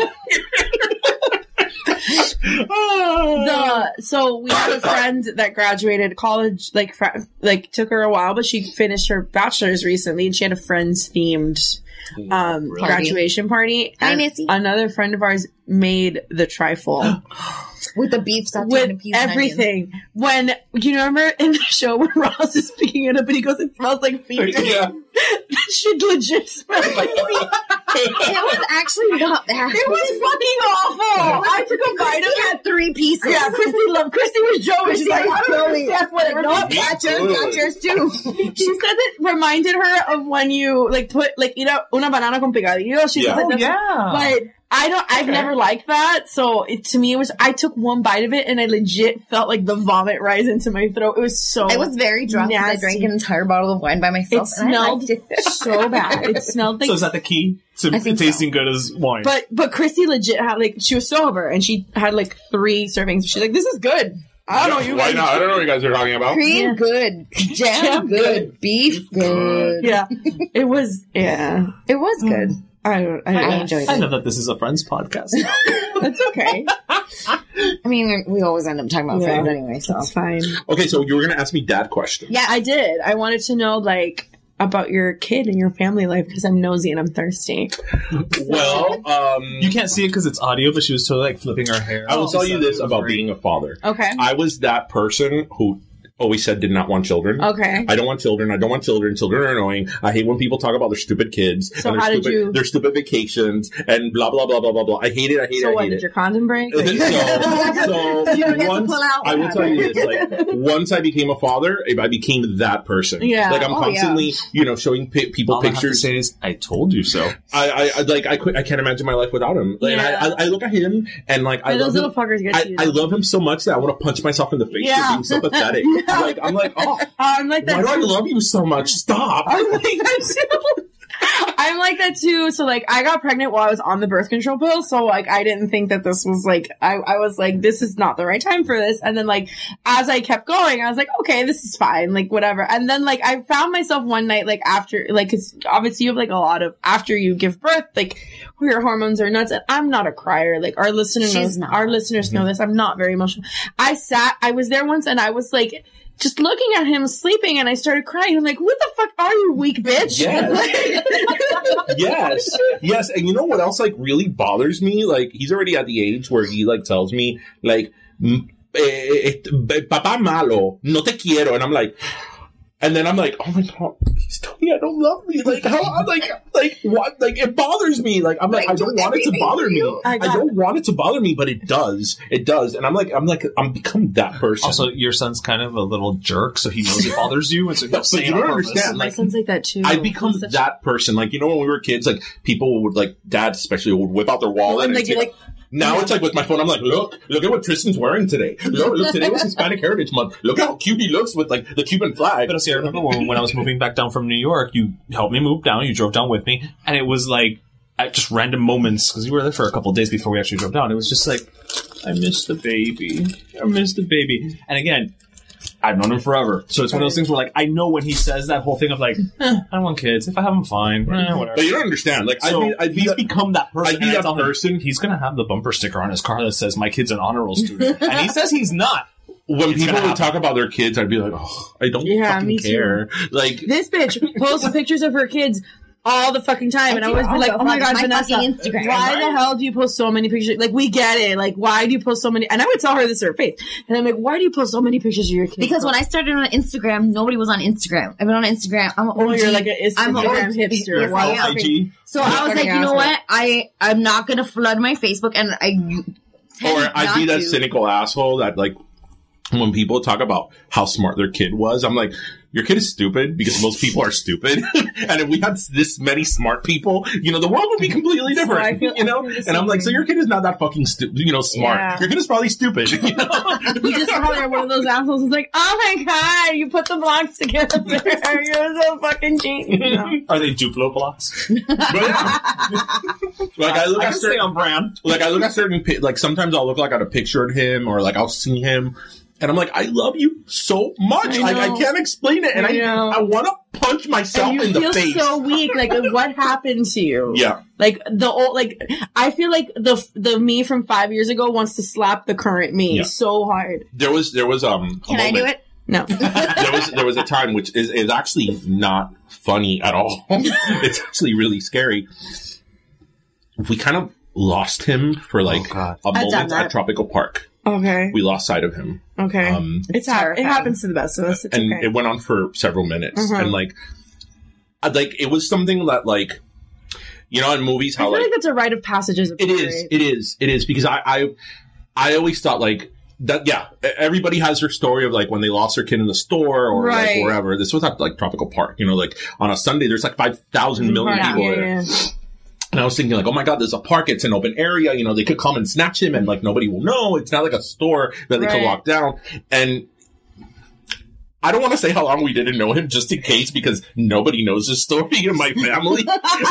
So we have a friend that graduated college, took her a while, but she finished her bachelor's recently, and she had a Friends themed graduation party. Hi, and Missy. Another friend of ours made the trifle. With the beef sauce with and peas everything. When you remember in the show when Ross is picking it up and he goes, "It smells like feet." Yeah, that shit legit smells like feet. It was actually not that. It was fucking awful. I took a bite of it. Had 3 pieces. Yeah, Christy was Joey. She's like, Joey. Nope, got yours too. She said it reminded her of when you put eat una banana con picadillo. She said but I've never liked that. So to me, I took one bite of it and I legit felt like the vomit rise into my throat. It was so I was very drunk because I drank an entire bottle of wine by myself. It smelled so bad. It smelled like. So is that the key to tasting good as wine? But Christy legit had she was sober and she had 3 servings. She's like, this is good. I don't know you Why guys. not? I don't know what you guys are talking about. Cream good, jam good, beef good. Yeah, it was. Yeah, it was good. I enjoyed it. I know that this is a Friends podcast. That's okay. I mean, we always end up talking about Friends anyway, so it's fine. Okay, so you were going to ask me dad questions. Yeah, I did. I wanted to know about your kid and your family life because I'm nosy and I'm thirsty. Well, you can't see it because it's audio, but she was totally flipping her hair. I will tell you this about being a father. Okay. I was that person who always said did not want children. Okay. I don't want children. I don't want children. Children are annoying. I hate when people talk about their stupid kids. So and how did you... their stupid vacations and blah, blah, blah, blah, blah, blah. I hate it. I hate it. So I what, hate did it. your condom break? So once, I will tell you this, once I became a father, I became that person. Yeah. I'm constantly, showing people all pictures. I have to say is, I told you so. I can't imagine my life without him. And I look at him and I love those him. little fuckers get to you. I love him so much that I want to punch myself in the face for being so pathetic. I'm like, oh, I'm like that. Why do I love you so much? Stop. I'm like that too. I'm like that too. So I got pregnant while I was on the birth control pill. So I didn't think that this was I was like, this is not the right time for this. And then as I kept going, I was like, okay, this is fine. Whatever. And then I found myself one night, after, cause obviously you have a lot of, after you give birth, where your hormones are nuts. And I'm not a crier. Our listeners know this. I'm not very emotional. I was there once and I was just looking at him sleeping and I started crying. I'm like, what the fuck are you, weak bitch? Yes. Yes. And you know what else really bothers me? He's already at the age where he tells me papá malo, no te quiero. And I'm like, And then I'm like, oh my God, he's telling me I don't love me. Like, how, I'm like, what? Like, it bothers me. Like, I'm like, I don't want it to bother me. I don't want it to bother me, but it does. It does. And I'm become that person. Also, your son's kind of a little jerk, so he knows it bothers you, and so he'll say it on purpose. Understand. My son's like that too. I become that person. Like, you know, when we were kids, like, people would, like, dads especially would whip out their wallet and now it's like with my phone, I'm like, look at what Tristan's wearing today. Look, today was Hispanic Heritage Month. Look how cute he looks with like the Cuban flag. But see, I remember when I was moving back down from New York, you helped me move down. You drove down with me, and it was like at just random moments because you were there for a couple of days before we actually drove down. It was just like, I miss the baby. And again, I've known him forever. So it's one of those things where, like, I know when he says that whole thing of, like, I don't want kids. If I have them, fine. Whatever. But you don't understand. Like, so he's become that person. I'd be that person. He's going to have the bumper sticker on his car that says, my kid's an honor roll student. And he says he's not. When people would talk about their kids, I'd be like, oh, I don't fucking care. Like, this bitch posts pictures of her kids all the fucking time, and I always be like, oh my God, Vanessa, why the hell do you post so many pictures? Like, we get it. Like, why do you post so many? And I would tell her this to her face. And I'm like, why do you post so many pictures of your kids? Because when I started on Instagram, nobody was on Instagram. I've been on Instagram. I'm an OG. You're like an Instagram hipster. Yes, IG. So I was like, you know what? I'm not going to flood my Facebook, and I'd be that cynical asshole that, like, when people talk about how smart their kid was, I'm like, your kid is stupid because most people are stupid. And if we had this many smart people, you know, the world would be completely different, you know? And I'm like, so your kid is not that fucking smart. Yeah. Your kid is probably stupid, you know? You just probably are one of those assholes who's like, oh my God, you put the blocks together. You're so fucking genius. You know? Are they Duplo blocks? Like, I look at certain, on brand. Like, I look at certain, like, sometimes I'll look like at a picture of him or like I'll see him. And I'm like, I love you so much. I can't explain it. And I want to punch myself in the face. You feel so weak. Like, what happened to you? Yeah. Like, I feel like the me from 5 years ago wants to slap the current me so hard. There was, Can I do it? No. there was a time which is actually not funny at all. It's actually really scary. We kind of lost him for like a moment at Tropical Park. Okay. We lost sight of him. Okay. It happens to the best of us. It's and okay. It went on for several minutes. And like it was something that, like, you know, in movies, how I feel like that's a rite of passage. It is because I always thought like that. Yeah, everybody has their story of like when they lost their kid in the store or like wherever. This was at like Tropical Park. You know, like on a Sunday, there's like 5,000 million people there. And I was thinking, like, oh my God, there's a park. It's an open area. You know, they could come and snatch him and, like, nobody will know. It's not like a store that they could lock down. And I don't want to say how long we didn't know him just in case because nobody knows his story in my family.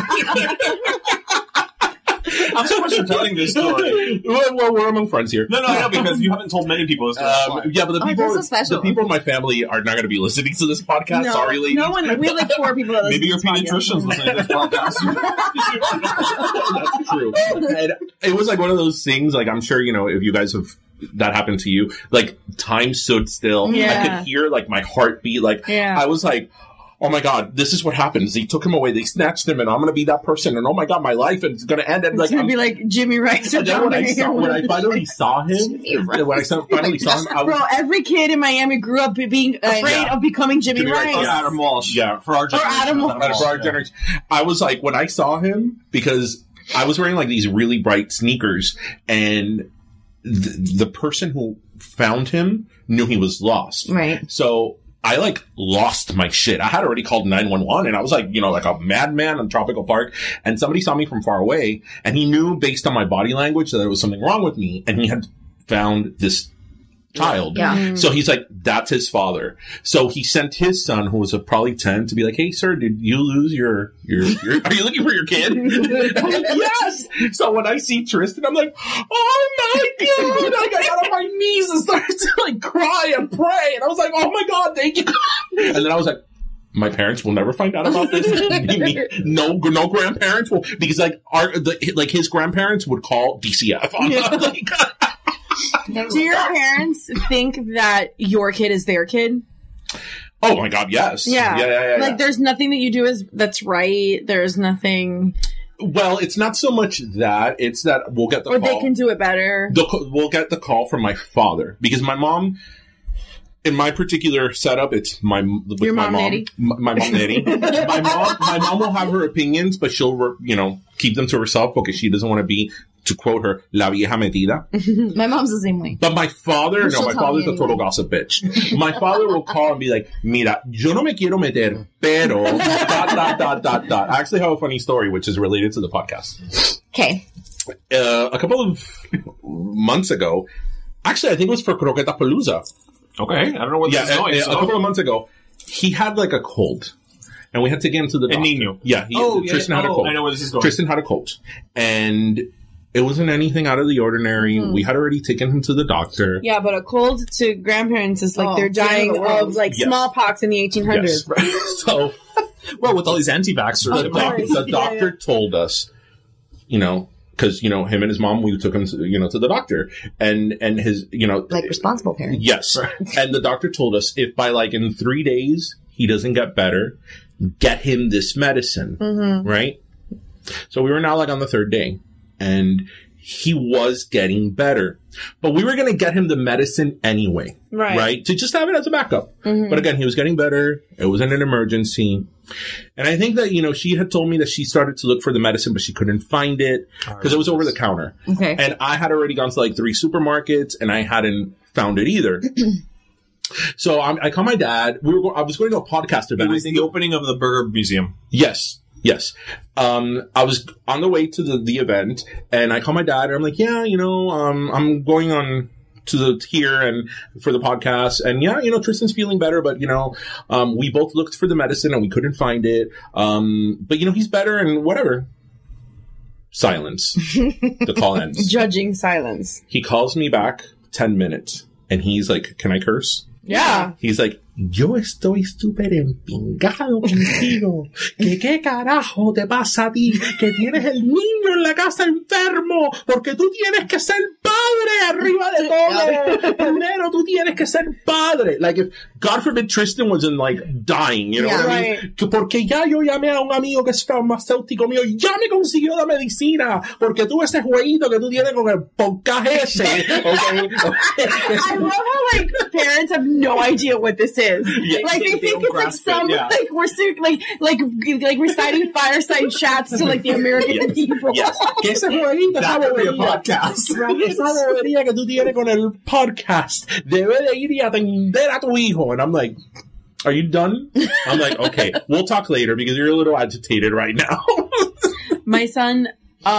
I'm so much for telling this story. Well, we're among friends here. No, I know, because you haven't told many people this story. Yeah, but the people in my family are not going to be listening to this podcast. No, sorry, ladies. No one. We have like 4 people that listen Maybe your to this pediatrician's listening to this podcast. That's true. And it was like one of those things, like, I'm sure, you know, if you guys have that happened to you, like, time stood still. I could hear, like, my heartbeat. Like, I was like, oh my God, this is what happens. They took him away. They snatched him, and I'm going to be that person. And oh my God, my life is going to end. And like, it's going to be like Jimmy Rice. And then when I finally saw him, bro, every kid in Miami grew up being afraid of becoming Jimmy Rice. Or Adam Walsh. Yeah, for our generation. Or Adam Walsh. For our generation. I was like, when I saw him, because I was wearing like these really bright sneakers, and the person who found him knew he was lost. Right. So I, like, lost my shit. I had already called 911, and I was, like, you know, like a madman in Tropical Park, and somebody saw me from far away, and he knew, based on my body language, that there was something wrong with me, and he had found this child. Yeah. So he's like, that's his father. So he sent his son, who was probably 10, to be like, hey, sir, did you lose your are you looking for your kid? I'm like, yes! So when I see Tristan, I'm like, oh my God! I got out of my knees and started to, like, cry and pray, and I was like, oh my God, thank you. And then I was like, my parents will never find out about this. No grandparents will, because like his grandparents would call DCF. Like, do your parents think that your kid is their kid? Oh my God, yes. Yeah. Like, there's nothing that you do that's right. There's nothing. Well, it's not so much that. It's that we'll get the call. Or they can do it better. We'll get the call from my father. Because my mom, in my particular setup, it's my with Your my mom, mom. Nettie? My mom, Nettie. my mom will have her opinions, but she'll keep them to herself because she doesn't want to be, to quote her, la vieja metida. My mom's the same way. But my father, She'll my tell father's me a total anyway. gossip bitch. My father will call and be like, mira, yo no me quiero meter, pero dot. I actually have a funny story which is related to the podcast. Okay. A couple of months ago, actually, I think it was for Croqueta Palooza. Okay, I don't know where this is going. A couple of months ago, he had like a cold. And we had to get him to the doctor. Nino. Yeah, Tristan had a cold. I know where this is going. Tristan had a cold. And it wasn't anything out of the ordinary. We had already taken him to the doctor. Yeah, but a cold to grandparents is like they're dying of like smallpox in the 1800s. Yes, right. So, well, with all these anti-vaxxers. The doctor told us, because, him and his mom, we took him to, to the doctor. And his, Like responsible parents. Yes. And the doctor told us if by in 3 days he doesn't get better, get him this medicine. Mm-hmm. Right? So we were now on the third day. And he was getting better. But we were going to get him the medicine anyway. Right? To just have it as a backup. Mm-hmm. But again, he was getting better. It wasn't an emergency. And I think that, she had told me that she started to look for the medicine, but she couldn't find it because it was over the counter. Okay. And I had already gone to 3 supermarkets and I hadn't found it either. So I called my dad. I was going to a podcast event. It was the opening of the Burger Museum. Yes. I was on the way to the event and I called my dad and I'm like, yeah, I'm going on to here and for the podcast. And yeah, Tristan's feeling better, but we both looked for the medicine and we couldn't find it. But he's better and whatever. Silence. The call ends. Judging silence. He calls me back 10 minutes and he's like, can I curse? Yeah. He's like, yo estoy súper empingado contigo. ¿Qué carajo te pasa a ti? Que tienes el niño en la casa enfermo. Porque tú tienes que ser padre arriba de todo. Primero tú tienes que ser padre. If, God forbid, Tristan was dying, you know what I mean? Right. Porque ya yo llamé a un amigo que es farmacéutico mío. Ya me consiguió la medicina. Porque tú ese jueguito que tú tienes con el podcast ese. Okay. I love how parents have no idea what this is. Yeah, they think it's some we're reciting fireside chats to the American people. Yes. Que ese jueguito, esa That could be a bobería. podcast. Esa bobería que tú tienes con el podcast debe de ir y atender a tu hijo. And I'm like, are you done? I'm like, okay, we'll talk later because you're a little agitated right now. My son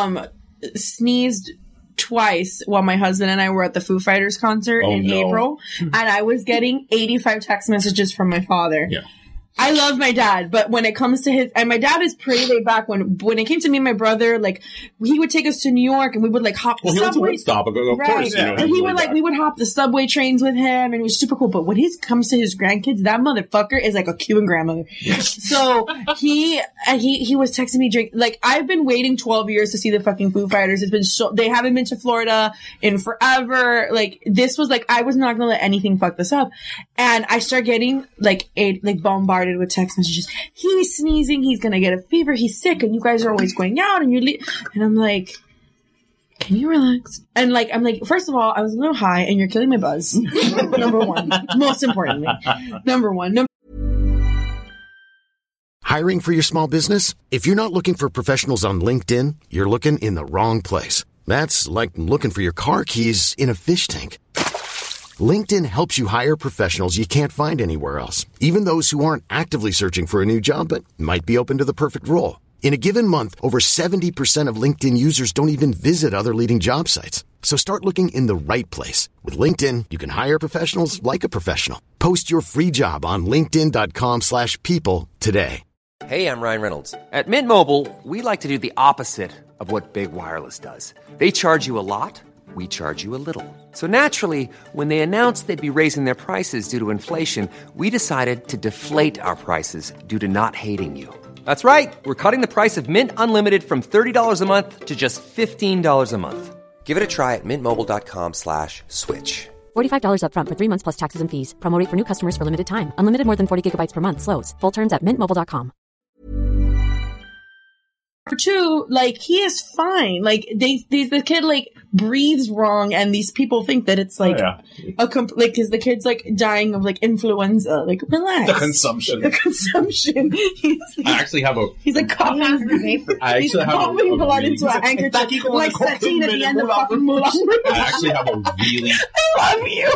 sneezed twice while my husband and I were at the Foo Fighters concert in April, and I was getting 85 text messages from my father. Yeah. I love my dad, but when it comes to and my dad is pretty laid back. When it came to me and my brother, he would take us to New York and we would hop the Well, he went to subway. Woodstock, of course. And he would we would hop the subway trains with him, and it was super cool. But when he comes to his grandkids, that motherfucker is like a Cuban grandmother. So he was texting me I've been waiting 12 years to see the fucking Foo Fighters. It's been they haven't been to Florida in forever. This was I was not gonna let anything fuck this up. And I start getting bombarded with text messages. He's sneezing. He's gonna get a fever. He's sick, and you guys are always going out. And and I'm like, can you relax? And I'm like, first of all, I was a little high, and you're killing my buzz. Number one, most importantly, number one. Hiring for your small business? If you're not looking for professionals on LinkedIn, you're looking in the wrong place. That's like looking for your car keys in a fish tank. LinkedIn helps you hire professionals you can't find anywhere else, even those who aren't actively searching for a new job but might be open to the perfect role. In a given month, over 70% of LinkedIn users don't even visit other leading job sites. So start looking in the right place. With LinkedIn, you can hire professionals like a professional. Post your free job on linkedin.com/people today. Hey, I'm Ryan Reynolds. At Mint Mobile, we like to do the opposite of what Big Wireless does. They charge you a lot. We charge you a little. So naturally, when they announced they'd be raising their prices due to inflation, we decided to deflate our prices due to not hating you. That's right. We're cutting the price of Mint Unlimited from $30 a month to just $15 a month. Give it a try at mintmobile.com/switch. $45 up front for 3 months plus taxes and fees. Promo rate for new customers for limited time. Unlimited more than 40 gigabytes per month slows. Full terms at mintmobile.com. two, like, he is fine. Like, the kid, like, breathes wrong, and these people think that it's, like, because the kid's, like, dying of, like, influenza. Like, relax. The consumption. I actually have a... He's, like, coughing. I actually have coughing blood into a handkerchief. Like, Satine at the end of fucking Moulin Rouge. I actually have a really... I love you!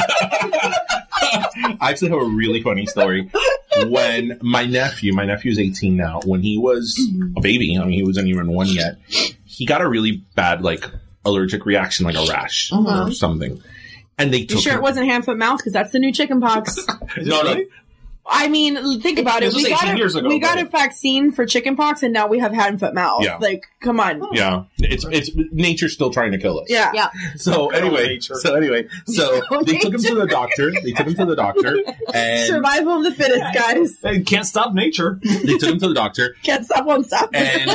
I actually have a really funny story. When my nephew's 18 now, when he was a baby, I mean, he wasn't even 1 yet, he got a really bad, like, allergic reaction, like a rash or something. And they took You sure it wasn't hand, foot, mouth? Because that's the new chicken pox. No. I mean, think about it. This was 18 years ago. We got a vaccine for chicken pox, and now we have hand, foot, mouth. Yeah. Like, come on. Yeah. It's nature's still trying to kill us. Yeah. So anyway, they took him to the doctor. And Survival of the fittest, guys. They can't stop nature. They took him to the doctor. Can't stop, won't stop.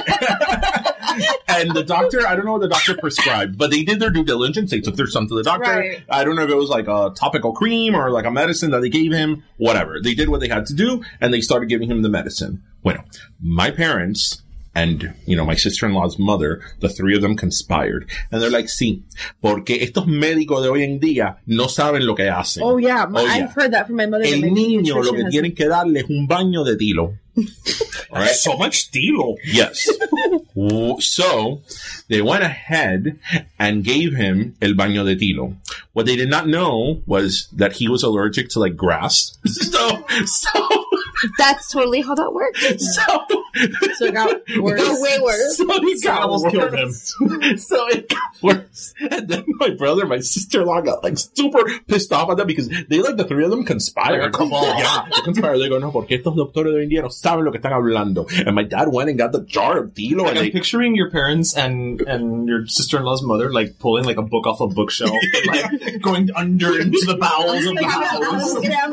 And the doctor, I don't know what the doctor prescribed, but they did their due diligence. They took their son to the doctor. Right. I don't know if it was like a topical cream or like a medicine that they gave him. Whatever. They did what they had to do, and they started giving him the medicine. Bueno, my parents and, my sister-in-law's mother, the three of them conspired. And they're like, sí, porque estos médicos de hoy en día no saben lo que hacen. Oh, yeah. I've heard that from my mother. El niño lo que tienen que darle es un baño de tilo. All right. So much tilo. Yes. So they went ahead and gave him el baño de tilo. What they did not know was that he was allergic to, like, grass. So that's totally how that works. So it got worse. It got way worse. So it got almost killed him. So it got worse. And then my brother, my sister-in-law got, like, super pissed off at that because they, like, the three of them conspired. Like, come on. Yeah, they conspired. They go, no, porque estos doctores de hoy en día no saben lo que están hablando. And my dad went and got the jar of tilo. Like, and I'm picturing your parents and your sister-in-law's mother, like, pulling, like, a book off a bookshelf, like, going under into the bowels of the house.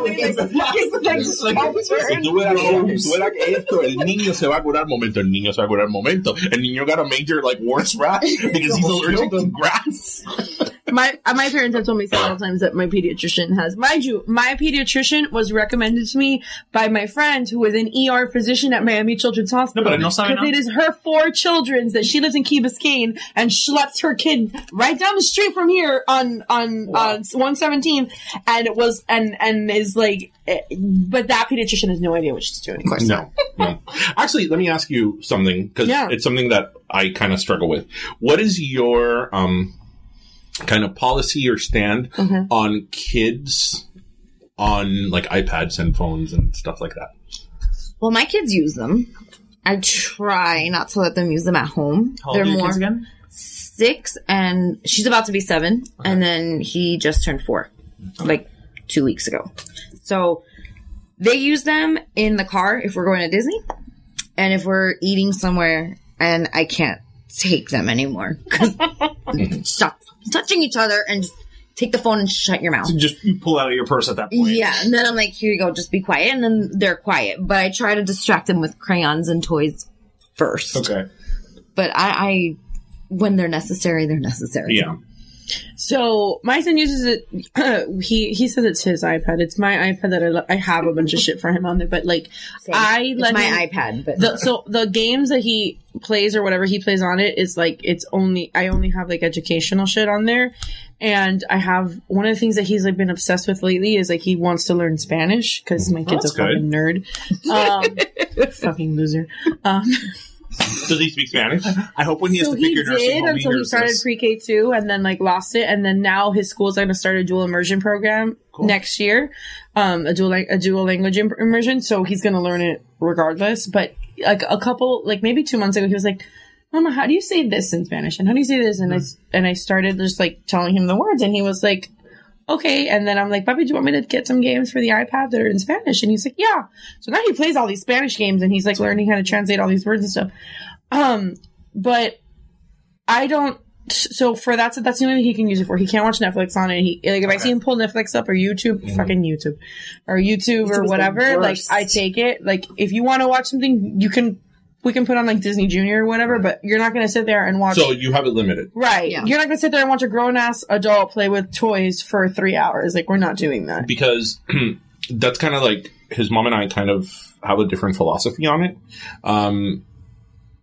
Si tú verás esto, el niño se va a curar momento. El niño se va a curar momento. El niño got a major, like, worse rash because he's allergic to grass. My parents have told me several times that my pediatrician has. Mind you, my pediatrician was recommended to me by my friend who was an ER physician at Miami Children's Hospital. Because it is her 4 children that she lives in Key Biscayne and schleps her kid right down the street from here on 117, and it was and is like, but that pediatrician has no idea what she's doing. Of course, no. Actually, let me ask you something because it's something that I kind of struggle with. What is your kind of policy or stand on kids on, like, iPads and phones and stuff like that? Well, my kids use them. I try not to let them use them at home. How old are your kids again? 6, and she's about to be 7, and then he just turned 4, like 2 weeks ago. So they use them in the car if we're going to Disney, and if we're eating somewhere and I can't take them anymore. Stop touching each other and just take the phone and shut your mouth. So you pull out of your purse at that point. Yeah, and then I'm like, here you go, just be quiet. And then they're quiet. But I try to distract them with crayons and toys first. Okay. But I when they're necessary, they're necessary. Yeah. So my son uses it. He says it's his iPad. It's my iPad that I have a bunch of shit for him on there. But like, It's my iPad. But the games that he plays or whatever he plays on it is like I only have like educational shit on there. And I have one of the things that he's like been obsessed with lately is like he wants to learn Spanish because my kid's a fucking nerd. Fucking loser. Does he speak Spanish? I hope when he has to pick your nursing home, until he started pre-K2 and then like lost it, and then now his school's going to start a dual immersion program next year, a dual language immersion. So he's going to learn it regardless. But like a couple, like maybe 2 months ago, he was like, "Mama, how do you say this in Spanish? And how do you say this?" And I started just like telling him the words, and he was like, okay. And then I'm like, Papi, do you want me to get some games for the iPad that are in Spanish? And he's like, yeah. So now he plays all these Spanish games and he's like learning how to translate all these words and stuff. But I don't, so for that's the only thing he can use it for. He can't watch Netflix on it. If I see him pull Netflix up or YouTube, fucking YouTube or whatever, like I take it. Like if you want to watch something, we can put on like Disney Junior or whatever, but you're not going to sit there and watch. So you have it limited. Right. Yeah. You're not going to sit there and watch a grown-ass adult play with toys for 3 hours. Like, we're not doing that. Because that's kind of like, his mom and I kind of have a different philosophy on it.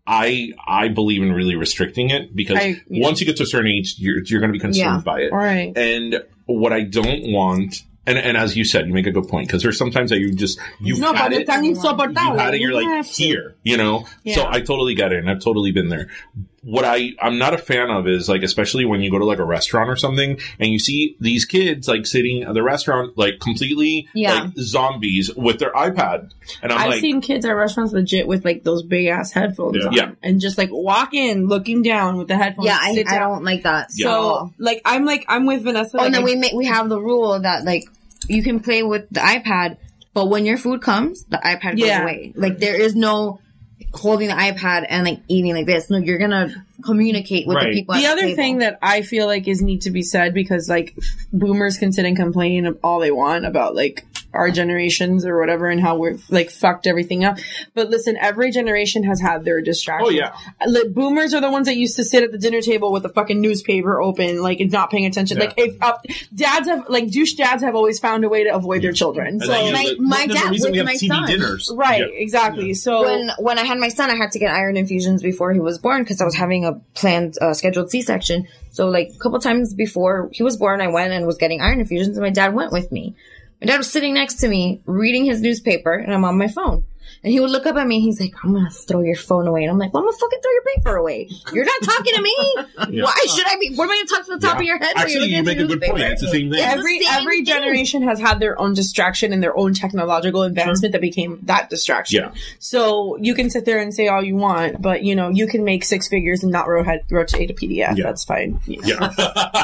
I believe in really restricting it because once you get to a certain age, you're going to be consumed by it. Right. And what I don't want, and as you said, you make a good point because there's sometimes that you've had it, you're like here, you know. Yeah. So I totally get it, and I've totally been there. What I'm not a fan of is like, especially when you go to like a restaurant or something and you see these kids like sitting at the restaurant like completely like zombies with their iPad. And I've seen kids at restaurants legit with like those big ass headphones on and just like walk in looking down with the headphones. Yeah, I don't like that. So I'm with Vanessa. Oh, and then we have the rule that like you can play with the iPad, but when your food comes, the iPad goes away. Like there is no holding the iPad and like eating like this. No, you're gonna communicate with the people. The other thing that I feel like is need to be said, because like boomers can sit and complain all they want about like our generations or whatever and how we're like fucked everything up. But listen, every generation has had their distractions. Oh yeah. Boomers are the ones that used to sit at the dinner table with the fucking newspaper open, like and not paying attention. Yeah. Like if dads have like douche dads have always found a way to avoid their children. And so my dad with my son. Dinners. Right, exactly. Yeah. So when I had my son, I had to get iron infusions before he was born because I was having a planned scheduled C-section. So like a couple times before he was born, I went and was getting iron infusions, and my dad went with me. My dad was sitting next to me reading his newspaper, and I'm on my phone. And he would look up at me and he's like, I'm going to throw your phone away. And I'm like, well, I'm going to fucking throw your paper away. You're not talking to me. Why should I be? What am I going to talk to the top of your head? Actually, you make a good point. It's the same thing. Every generation has had their own distraction and their own technological advancement that became that distraction. Yeah. So you can sit there and say all you want, but you know, you can make six figures and not rotate a PDF. Yeah. That's fine. Yeah.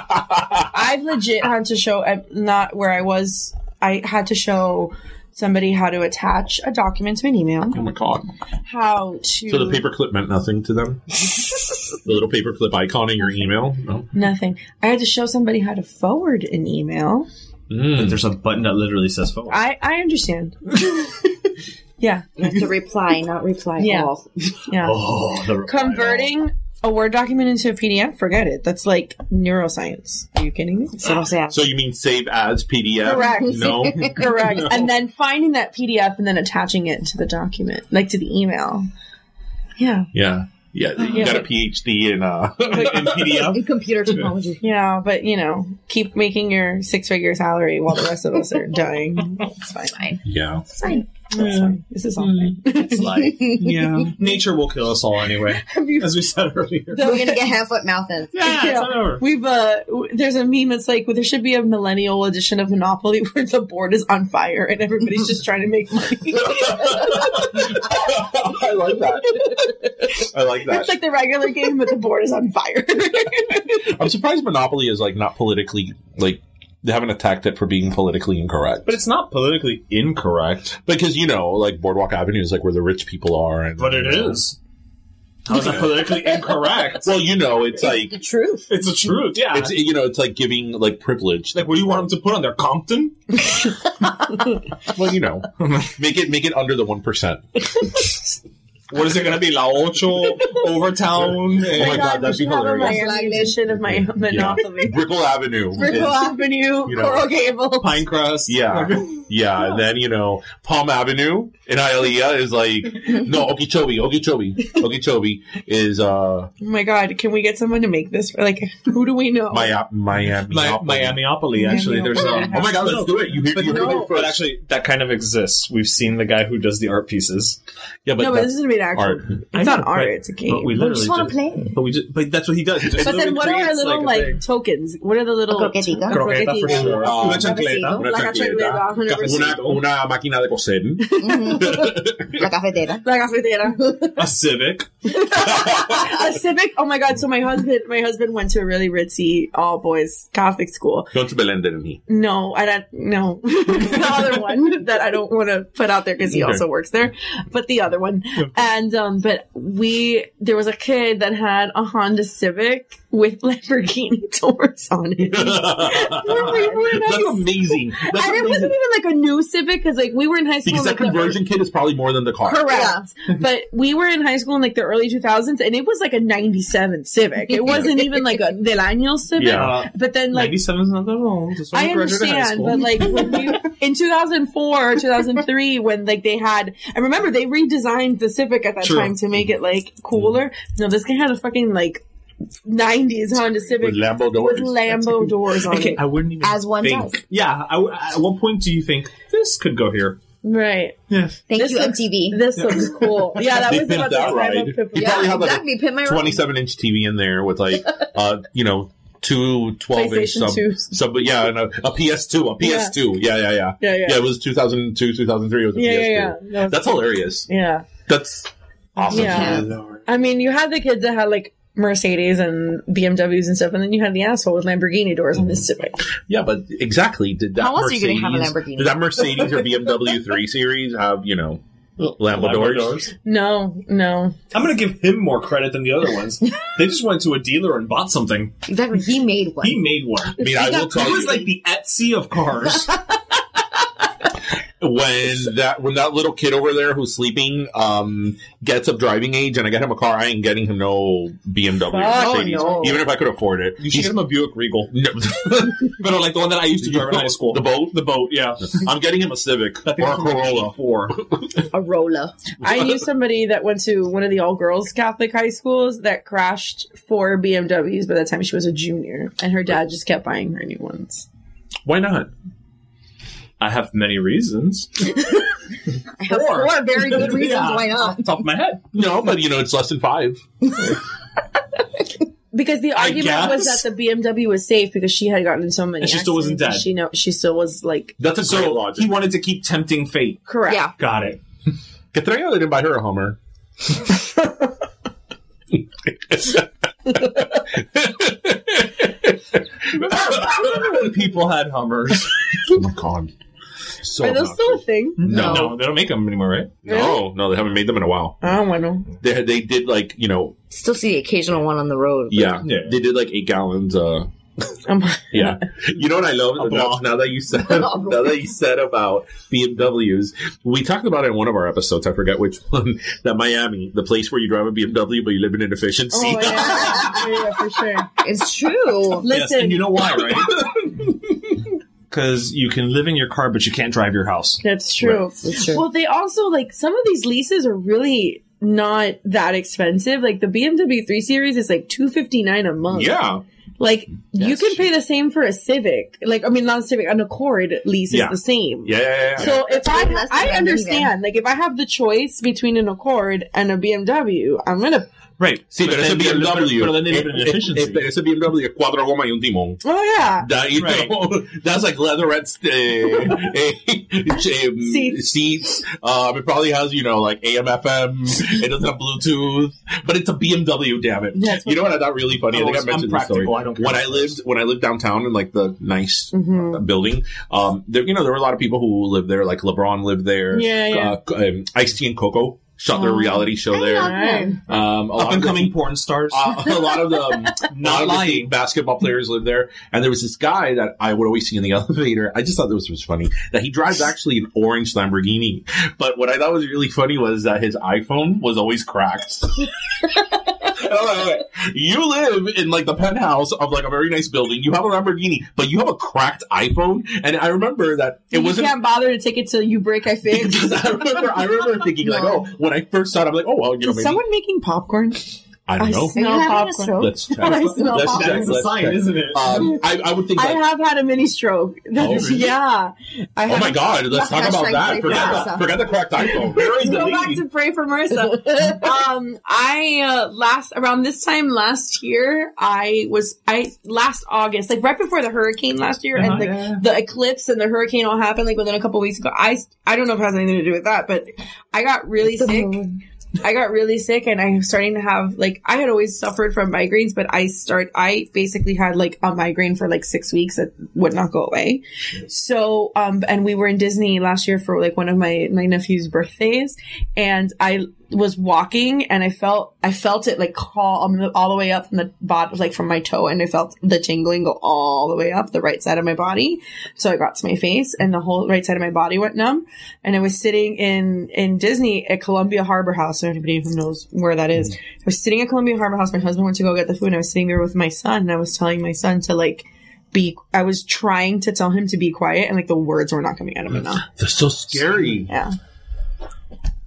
I've legit had to show, not where I was, I had to show somebody how to attach a document to an email. Oh my god. How to... So the paperclip meant nothing to them? The little paperclip icon in your email? No? Nothing. I had to show somebody how to forward an email. But there's a button that literally says forward. I understand. Yeah. You have to reply, not reply all. Yeah. Oh, the converting a Word document into a PDF, forget it. That's like neuroscience. Are you kidding me? So you mean save as PDF? Correct. No? Correct. No. And then finding that PDF and then attaching it to the document, like to the email. Yeah. Yeah. Yeah, you got a PhD in PDF. In computer technology. Yeah, but, you know, keep making your six-figure salary while the rest of us are dying. It's fine. Yeah. It's fine. This is all fine. It's life. Yeah. Nature will kill us all anyway, as we said earlier. We're going to get hand, foot, mouth in. Yeah, it's not over. We've, there's a meme that's like, there should be a millennial edition of Monopoly where the board is on fire and everybody's just trying to make money. I like that. I like that. It's like the regular game, but the board is on fire. I'm surprised Monopoly is like not politically, like, they haven't attacked it for being politically incorrect. But it's not politically incorrect. Because, you know, like Boardwalk Avenue is like where the rich people are. And, but it is. How is that politically incorrect? Well, you know, it's like... the truth. It's the truth, yeah. It's, you know, it's like giving, like, privilege. Like, what do you want them to put on there? Compton? Well, you know, make it under the 1%. What is it going to be? La Ocho, Overtown? Oh my god, that'd be hilarious. Miami edition of my Monopoly. Yeah. Brickell Avenue. Brickell Avenue, you know, Coral Gables. Pinecrest. Yeah. Yeah, and then, you know, Palm Avenue in Hialeah is like, no, Okeechobee is, oh my god, can we get someone to make this? Like, who do we know? Miamiopoly, actually. There's, oh my god, let's do it. You heard it first. But actually, that kind of exists. We've seen the guy who does the art pieces. Yeah, but this is an actual art. It's not art, it's a game. But we literally just want to play. But that's what he does. But then what are our little, like tokens? What are the little... Croquetita. Croqueta for sure. Una chancleta. Una máquina de coser. La cafetera. A Civic. A Civic? Oh my god, so my husband went to a really ritzy all-boys Catholic school. Going to Belén, didn't he? No, no. The other one that I don't want to put out there because he also works there. But the other one. And, but there was a kid that had a Honda Civic with Lamborghini doors on it. That's amazing. And it wasn't even like a new Civic because like we were in high school. Because that conversion kit is probably more than the car. Correct. Yeah. But we were in high school in like the early 2000s and it was like a 97 Civic. It wasn't even like a Del Año Civic. Yeah. But then like 97 is not that long. I understand, but like when we, in 2004 or 2003 when like they had, I remember they redesigned the Civic Civic at that True. time to make it like cooler. No, this guy had a fucking like 90s Honda Civic With Lambo doors. with Lambo doors on Okay, it. I wouldn't even As one think. does. Yeah. At what point do you think this could go here? Right. Yes. Thank This you, looks- MTV. This looks cool. Yeah, that They was pimped about the that time ride. of Pimp You My probably Ride. have like exactly. Pimp my a ride. 27-inch TV in there with like, you know, two 12-inch PlayStation 2s. and a PS2, Yeah, it was 2002, 2003. It was a PS2. Yeah. That's hilarious. Yeah. That's awesome. Yeah. I mean, you had the kids that had like Mercedes and BMWs and stuff, and then you had the asshole with Lamborghini doors on this Civic. Yeah, but exactly. Did that How else are you Mercedes, gonna have a Lamborghini? Did that Mercedes or BMW 3 Series have, you know, Lambo doors? No. I'm going to give him more credit than the other ones. They just went to a dealer and bought something. Exactly. He made one. He made one. I mean, I will tell He you. was like the Etsy of cars. When that little kid over there who's sleeping gets of driving age and I get him a car, I ain't getting him no BMW or Fuck Mercedes, no. even if I could afford it. You should get him a Buick Regal. No. But like the one that I used to drive in high school. The boat? The boat, yeah. I'm getting him a Civic I think or a it's from Corolla. 84. A roller. I knew somebody that went to one of the all-girls Catholic high schools that crashed 4 BMWs by the time she was a junior, and her dad just kept buying her new ones. Why not? I have many reasons. I have 4 very good reasons Yeah. why not. Off the top of my head. No, but you know, it's less than 5. Because the argument was guess. that the BMW was safe because she had gotten in so many And she still wasn't accidents, and she still was like That's a great So logic. he wanted to keep tempting fate. correct. Yeah. Got it. Que traiga, they didn't buy her a Hummer. When people had Hummers. Oh my god. So Are those still a thing? No, they don't make them anymore, right? No, they haven't made them in a while. I don't know. They did like, you know, Still see the occasional one on the road. yeah, Yeah. they did like 8 gallons. Yeah, you know what I love now that you said about BMWs. We talked about it in one of our episodes. I forget which one. That Miami, the place where you drive a BMW but you live in inefficiency. Oh yeah, for sure. It's true. Yes, Listen, and you know why, right? Because you can live in your car, but you can't drive your house. that's true. That's true. Well, they also like some of these leases are really not that expensive. Like the BMW 3 Series is like $259 a month. Yeah. Like you can pay the same for a Civic. Like I mean, not a Civic, an Accord lease is Yeah. the same. Yeah. So if less I than understand, like if I have the choice between an Accord and a BMW, I'm gonna. Right. Sí, pero ese BMW. Pero then they live in inefficiency. Ese BMW es cuatro goma y un timón. Oh yeah. That, you Right. know, that's like leatherette seats. It probably has, you know, like AM, FM. It doesn't have Bluetooth, but it's a BMW. Damn it! That's You know what I thought really funny? I think I mentioned this story. I don't care When I lived downtown in like the nice building, there were a lot of people who lived there. Like LeBron lived there. Yeah. Ice-T and Coco shot their reality show there. Right. Up and coming porn stars. A lot of the Not lying. basketball players live there, and there was this guy that I would always see in the elevator. I just thought this was funny that he drives actually an orange Lamborghini. But what I thought was really funny was that his iPhone was always cracked. You live in like the penthouse of like a very nice building. You have a Lamborghini, but you have a cracked iPhone. And I remember that it You wasn't. can't bother to take it till you break. I fix. I remember thinking like, oh, when I first saw it, I'm like, oh well, you know, Is maybe someone making popcorn? I don't know. smell Are you having a popcorn. stroke? Let's check. I smell Let's popcorn. check. That's a Let's sign, check. isn't it? I would think. I Like, have had a mini stroke. really? Yeah. Oh my god! Let's talk about that. Forget the cracked iPhone. Let's go back to pray for Marissa. Around this time last year, last August, like right before the hurricane last year, and like the eclipse and the hurricane all happened like within a couple weeks ago. I don't know if it has anything to do with that, but I got really sick. I got really sick and I'm starting to have like, I had always suffered from migraines, but I basically had like a migraine for like 6 weeks that would not go away. So, and we were in Disney last year for like one of my nephew's birthdays, and I was walking and I felt it like crawl all the way up from the bottom, like from my toe, and I felt the tingling go all the way up the right side of my body. So I got to my face and the whole right side of my body went numb. And I was sitting in Disney at Columbia Harbor House. So anybody who knows where that is. I was sitting at Columbia Harbor House. My husband went to go get the food and I was sitting there with my son, and I was telling my son to like, I was trying to tell him to be quiet, and like the words were not coming out of my mouth. They're so scary. Yeah.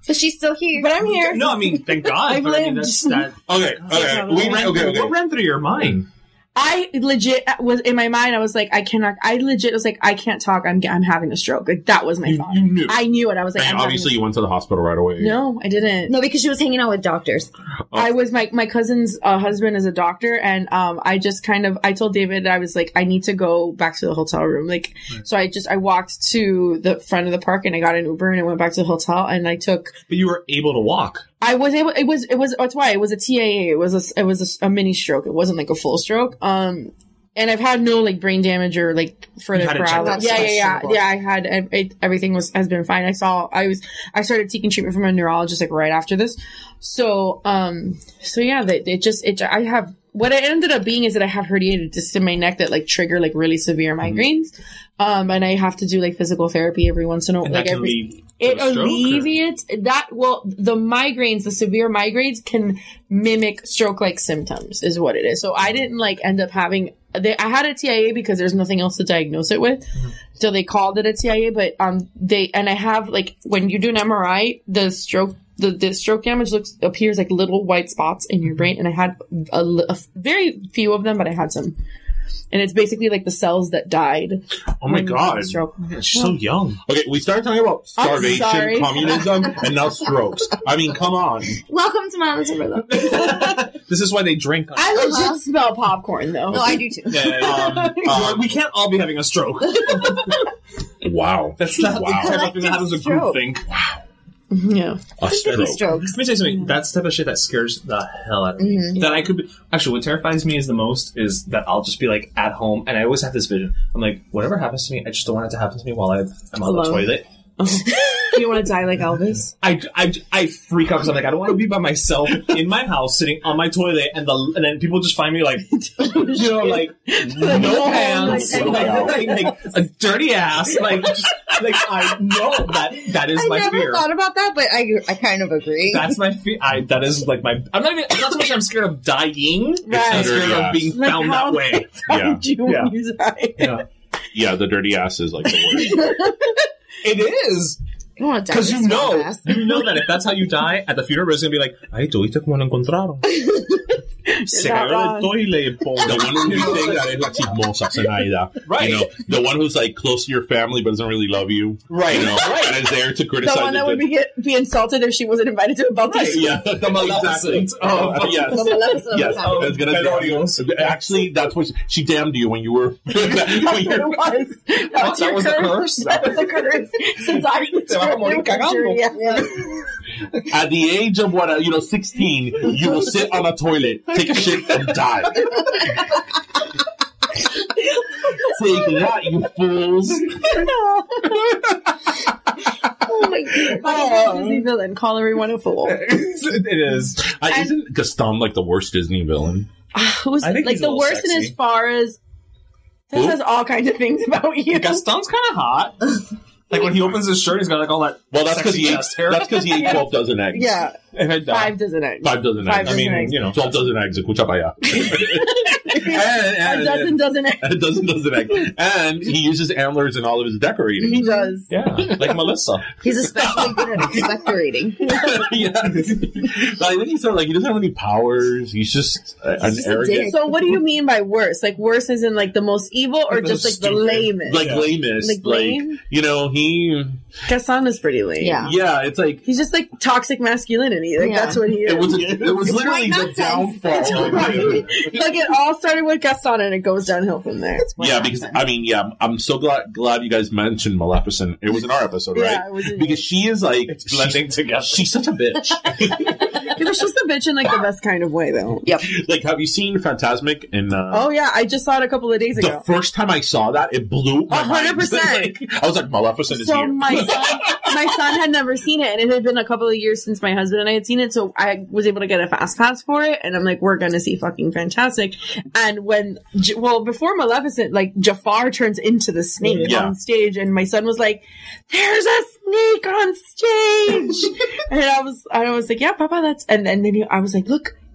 But she's still here. But I'm here. No, I mean, thank God. I've but I mean, lived. that's that. Okay. What ran through your mind? I legit was in my mind. I was like, I cannot. I legit was like, I can't talk. I'm having a stroke. Like that was my thought. You knew. I knew it. I was like, And I'm obviously, you went to the hospital right away. No, I didn't. No, because she was hanging out with doctors. I was my cousin's husband is a doctor, and I just kind of I told David I was like I need to go back to the hotel room. Like so I walked to the front of the park and I got an Uber and I went back to the hotel and I took. But you were able to walk. I was able. It was. That's why it was a TIA. It was a mini stroke. It wasn't like a full stroke. And I've had no like brain damage or like further paralysis. Yeah. I had everything has been fine. I started taking treatment from a neurologist like right after this. So yeah, I have what it ended up being is that I have herniated discs in my neck that like trigger like really severe migraines. And I have to do like physical therapy every once in a while. Like it alleviates that. Well, the migraines, the severe migraines can mimic stroke-like symptoms is what it is. So I didn't like end up having, I had a TIA because there's nothing else to diagnose it with. So they called it a TIA, but, I have like, when you do an MRI, the stroke damage appears like little white spots in your brain. And I had a very few of them, but I had some. And it's basically like the cells that died. Oh my God. Stroke. She's so young. Okay, we started talking about starvation, communism, and now strokes. I mean, come on. Welcome to Mama's Umbrella. This is why they drink. I legit smell popcorn, though. No, I do too. We can't all be having a stroke. Wow. That's not the type of thing that happens with group think. Wow. Yeah. A stroke. Strokes. Let me tell you something. That's the type of shit that scares the hell out of me. That I could be. Actually, what terrifies me the most is that I'll just be like at home, and I always have this vision. I'm like, whatever happens to me, I just don't want it to happen to me while I'm on the toilet. You want to die like Elvis? I freak out because I'm like, I don't want to be by myself in my house sitting on my toilet, and then people just find me like, like no pants, like a dirty ass, like I know that is my fear. I never thought about that, but I kind of agree. That's my fear. That is like my. I'm not even. It's not so much I'm scared of dying. I'm scared of being found that way. Yeah, the dirty ass is like the worst. It is. Because you know that if that's how you die, at the funeral, it's going to be like, ay, tuviste como lo encontraron. Se cayó del toilet, pobre. The one who you think that is la chismosa, Zenaida. Right. You know, the one who's like close to your family but doesn't really love you. Right. You know, and is there to criticize. The one that would be insulted if she wasn't invited to a birthday. Right. Yeah. The Maleficent. Yes. The Maleficent. Yes. Oh, Actually, that's what she damned you when you were. That was the curse. That was the curse. Since I At the age of 16, you will sit on a toilet, take a shit, and die. Take that, you fools! Oh my God! Disney villain, call everyone a fool. It is. Isn't Gaston like the worst Disney villain? Who's like the worst in as far as this says all kinds of things about you. Gaston's kind of hot. Like when he opens his shirt, he's got like all that. Well, that's because he ate 12 dozen eggs. Yeah. 5 dozen eggs. 5 dozen eggs. I mean, 12 dozen eggs. Escucha para allá. A dozen eggs. A dozen eggs. And he uses antlers in all of his decorating. He does. Yeah. Like Melissa. He's especially good at decorating. Yeah. But I think he's sort of like, he doesn't have any powers. He's just an arrogant. So what do you mean by worse? Like worse as in like the most evil or just like the lamest? Like lamest. Like lame? Gaston is pretty lame. Yeah, it's like he's just like toxic masculinity. Like that's what he is. It was literally the downfall. Like it all started with Gaston and it goes downhill from there. Yeah, because I'm so glad you guys mentioned Maleficent. It was in our episode, right? Yeah, it was because she is like it's blending together. She's such a bitch. She's just a bitch in like the best kind of way, though. Yep. Like, have you seen Fantasmic? Oh yeah, I just saw it a couple of days ago. The first time I saw that, it blew my 100%. I was like, Maleficent is here. My son had never seen it, and it had been a couple of years since my husband and I had seen it, so I was able to get a fast pass for it, and I'm like, we're gonna see fucking Fantastic. And before Maleficent, like, Jafar turns into the snake on stage, and my son was like, there's a snake on stage! And I was like, yeah, Papa, I was like, look,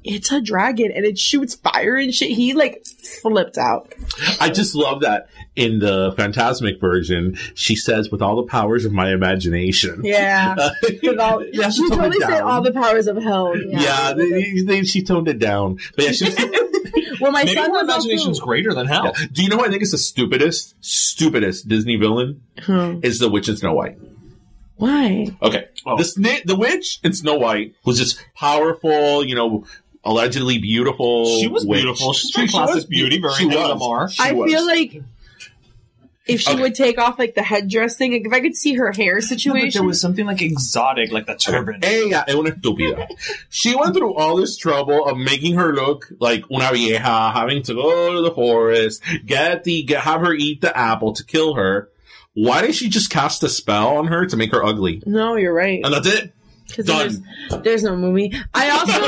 it's a dragon and it shoots fire and shit. He like flipped out. I just love that in the Fantasmic version, she says, with all the powers of my imagination. Yeah. With all, Yeah, she toned totally it said down. all the powers of hell. Yeah, she toned it down. But yeah, she's, Well, my Maybe son her was imagination's also, greater than hell. do you know who I think is the stupidest Disney villain? Is the witch in Snow White. Why? Okay. The witch in Snow White was just powerful, you know, allegedly beautiful. She was witch. beautiful. She's pretty classic beauty, very She was. Lamar. I feel like if she would take off like the headdress thing, like, if I could see her hair No, but situation. there was something like exotic, like the turban. Ella es una estúpida. She went through all this trouble of making her look like una vieja, having to go to the forest, have her eat the apple to kill her. Why didn't she just cast a spell on her to make her ugly? No, you're right. And that's it. Done. There's no movie. I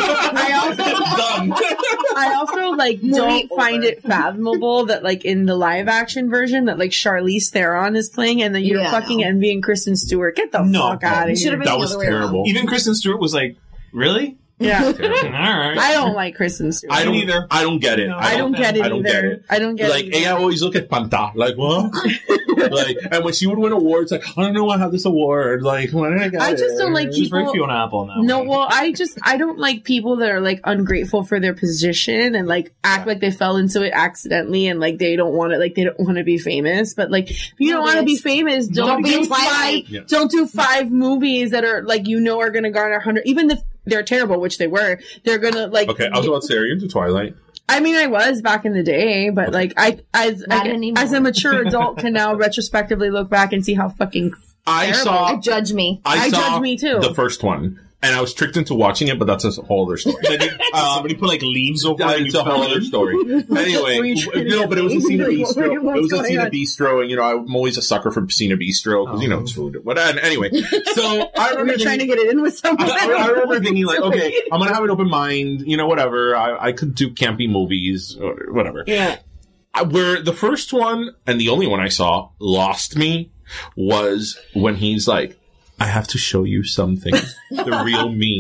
also like don't find it fathomable that like in the live action version that like Charlize Theron is playing and then you're fucking envying Kristen Stewart. Get the fuck out of here. That was terrible. Even Kristen Stewart was like, really? Yeah. All right. I don't like Kristen Stewart. I don't either. I don't get it. I don't get it I don't either. get it. I don't get like, it. Ella always look at Panta. Like, what? Like, and when she would win awards, like, I don't know I have this award. Like, when did I get I it? just don't like She's very people. Fiona Apple now. No, well, I don't like people that are like ungrateful for their position and like act like they fell into it accidentally and like they don't want to be famous. But like, if you don't want to be famous, don't do five movies that are like are going to garner 100. Even if they're terrible, which they were, they're gonna like. Okay, I was about to say, are you into Twilight? I mean, I was back in the day, but like as a mature adult can now retrospectively look back and see how fucking Judge me. I saw judge me too. The first one. And I was tricked into watching it, but that's a whole other story. Somebody put like leaves over it. It's a whole other story. Anyway, but it was a Cena Bistro. It was a Cena Bistro, and I'm always a sucker for Cena Bistro because it's food. But anyway, so I remember You're trying to get it in with someone. I remember thinking like, okay, I'm gonna have an open mind. Whatever. I could do campy movies or whatever. Yeah. Where the first one and the only one I saw lost me was when he's like, I have to show you something. The real me.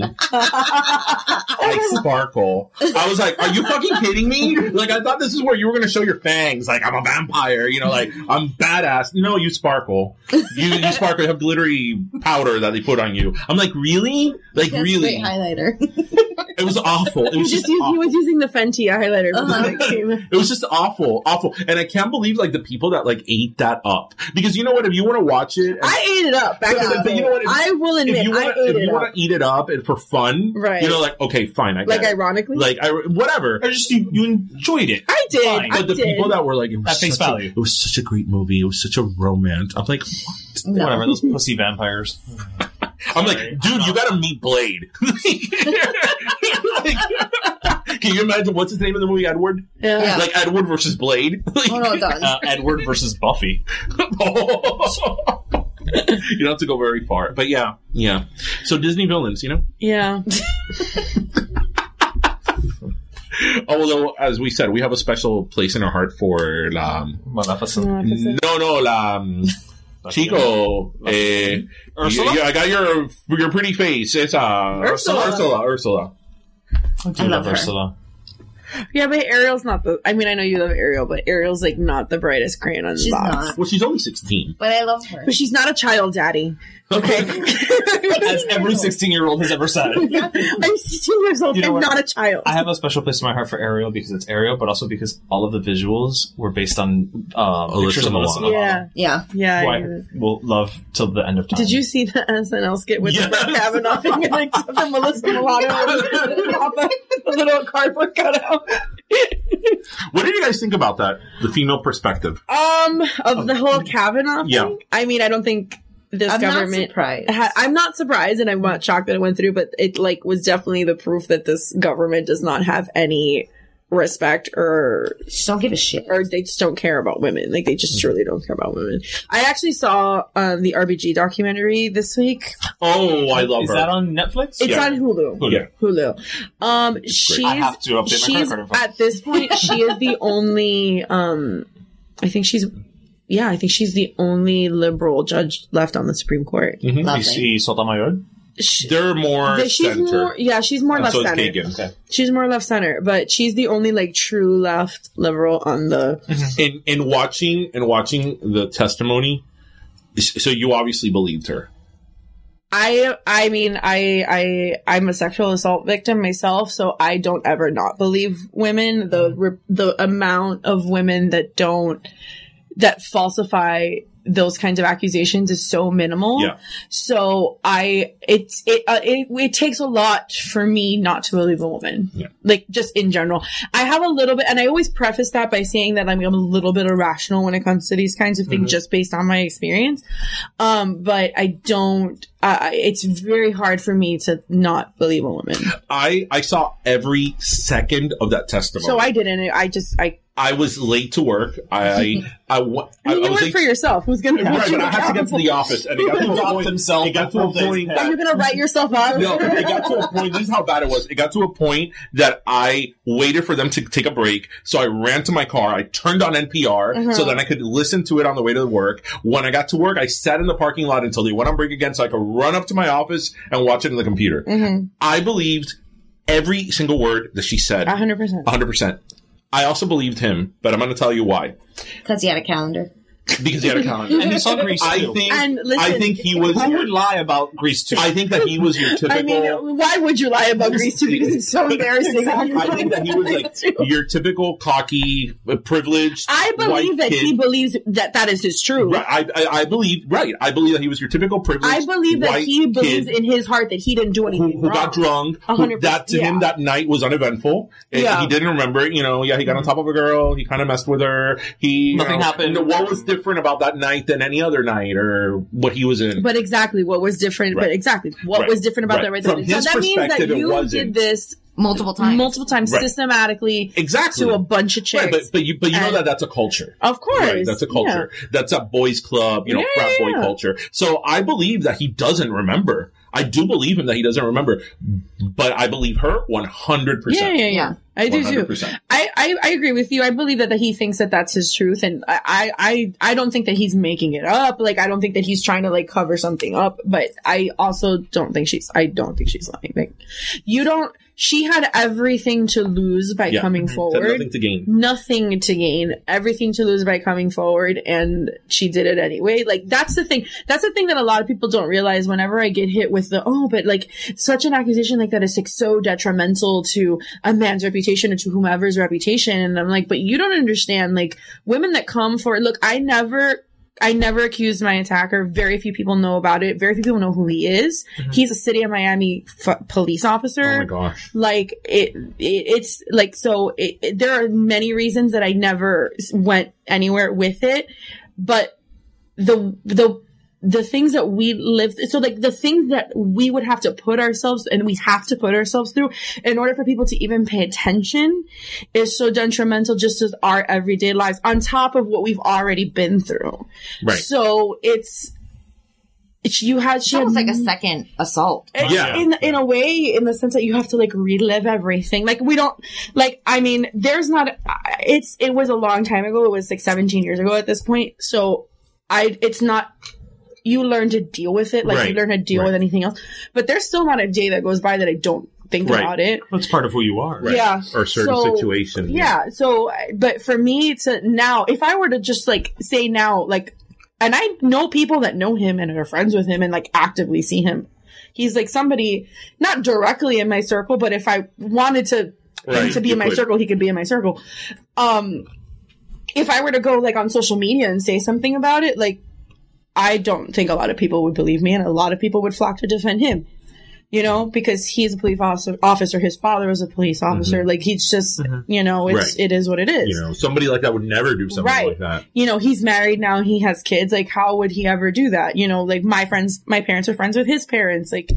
Like Sparkle. I was like, are you fucking kidding me? Like, I thought this is where you were going to show your fangs. Like, I'm a vampire. Like, I'm badass. No, you sparkle. You sparkle. You have glittery powder that they put on you. I'm like, really? Like, That's really? great highlighter. It was awful. It was just he was using the Fenty highlighter. It was just awful. And I can't believe, like, the people that, like, ate that up. Because you know what? If you want to watch it... I ate it up back in the day. I will admit, if you want to eat it up and for fun, right? Like, okay, fine. I get it. Ironically? Like, whatever. Or just you enjoyed it. I did. Fine. But the people that were like, it was at face value. It was such a great movie. It was such a romance. I'm like, what? No. Whatever, those pussy vampires. I'm like, dude, you gotta meet Blade. Can you imagine what's his name in the movie? Edward? Yeah. Like Edward versus Blade? Edward versus Buffy. You don't have to go very far. But yeah. So Disney villains, Yeah. Although, as we said, we have a special place in our heart for Maleficent. No, Chico. Ursula? I got your pretty face. It's Ursula. I love Ursula. Yeah, but Ariel's not the... I mean, I know you love Ariel, but Ariel's, like, not the brightest crayon on the box. Not. Well, she's only 16. But I love her. But she's not a child, Daddy. Okay? As every 16-year-old has ever said. I'm 16 years old. I'm not a child. I have a special place in my heart for Ariel because it's Ariel, but also because all of the visuals were based on pictures of Alyssa Milano. Yeah. Who I will love till the end of time. Did you see the SNL skit with the Brett Kavanaugh thing and like the Melissa Milano the little cardboard cutout? What did you guys think about that? The female perspective. Of the whole Kavanaugh thing? Yeah. I mean, I don't think this I'm government... not surprised. I'm not surprised, and I'm not shocked that it went through, but it, like, was definitely the proof that this government does not have any respect or... Just don't give a shit. Or they just don't care about women. Like, they just truly don't care about women. I actually saw the RBG documentary this week. Oh, I love her. Is that on Netflix? It's on Hulu. Yeah. Hulu. She's... I have to update my credit card info. At this point, she is the only... I think she's the only liberal judge left on the Supreme Court. Mm-hmm. Is he Sotomayor? they're more she's center. more, yeah, she's more left So it's center. Kagan. Okay. She's more left center, but she's the only like true left liberal on the. In watching the testimony, so you obviously believed her. I mean, I'm a sexual assault victim myself, so I don't ever not believe women. The amount of women that falsify those kinds of accusations is so minimal. Yeah. So it takes a lot for me not to believe a woman. Yeah. Like just in general. I have a little bit, and I always preface that by saying that I'm a little bit irrational when it comes to these kinds of things, just based on my experience. But I don't, it's very hard for me to not believe a woman. I saw every second of that testimony. So I didn't. I was late to work. I was work late for yourself. Who's going to Right, but I had to get to the office, and it got to a point. It got to a point. Are you going to write yourself up? No, it got to a point. This is how bad it was. It got to a point that I waited for them to take a break. So I ran to my car. I turned on NPR so that I could listen to it on the way to work. When I got to work, I sat in the parking lot until they went on break again, so I could run up to my office and watch it on the computer. I believed every single word that she said. 100%. 100%. I also believed him, but I'm going to tell you why. Because he had a calendar. Because he had a calendar. And he saw Grease too. I think he was... Who would lie about Grease too? I think that he was your typical... I mean, why would you lie about Grease too? Because it's so embarrassing. I think that he was like your typical cocky, privileged I believe that kid. he believes that is his truth. Right. I believe that he was your typical privileged I believe that he believes in his heart that he didn't do anything who got drunk. 100%, That to him that night was uneventful. Yeah. He didn't remember it. He got on top of a girl. He kind of messed with her. Nothing happened. What was different about that night than any other night, or what he was in? But exactly what was different. Right. But exactly what was different about that right From there. So that means that you did this multiple times, systematically, to a bunch of chicks. Right, but you know that's a culture. Of course, right, that's a culture. Yeah. That's a boys' club, frat boy culture. So I believe that he doesn't remember. I do believe him that he doesn't remember, but I believe her 100%. Yeah. I do 100%. Too. I agree with you. I believe that he thinks that that's his truth, and I don't think that he's making it up. Like, I don't think that he's trying to like cover something up, but I also don't think she's lying. Like, she had everything to lose by coming forward. Nothing to gain. Nothing to gain. Everything to lose by coming forward, and she did it anyway. Like, that's the thing. That's the thing that a lot of people don't realize whenever I get hit with but like, such an accusation like that is like so detrimental to a man's reputation or to whomever's reputation. And I'm like, but you don't understand, like, women that come forward. Look, I never accused my attacker. Very few people know about it. Very few people know who he is. He's a City of Miami police officer. Oh my gosh. Like, it's like, so there are many reasons that I never went anywhere with it, but the things that we lived, so like the things that we would have to put ourselves, and we have to put ourselves through in order for people to even pay attention, is so detrimental just as our everyday lives, on top of what we've already been through. Right. So she had like a second assault. In a way, in the sense that you have to like relive everything. Like, we don't, like, I mean, there's not, it was a long time ago. It was like 17 years ago at this point. So it's not, you learn to deal with it, like you learn to deal with anything else. But there's still not a day that goes by that I don't think about it. That's part of who you are. Right. Yeah. Or certain situations. Yeah. So, but for me to now, if I were to just like say now, like, and I know people that know him and are friends with him and like actively see him. He's like somebody, not directly in my circle, but if I wanted him to be in my circle, he could be in my circle. If I were to go like on social media and say something about it, like, I don't think a lot of people would believe me, and a lot of people would flock to defend him, because he's a police officer. His father was a police officer. Like, he's just, it is what it is. Somebody like that would never do something like that. He's married now. He has kids. Like, how would he ever do that? Like, my parents are friends with his parents. Like,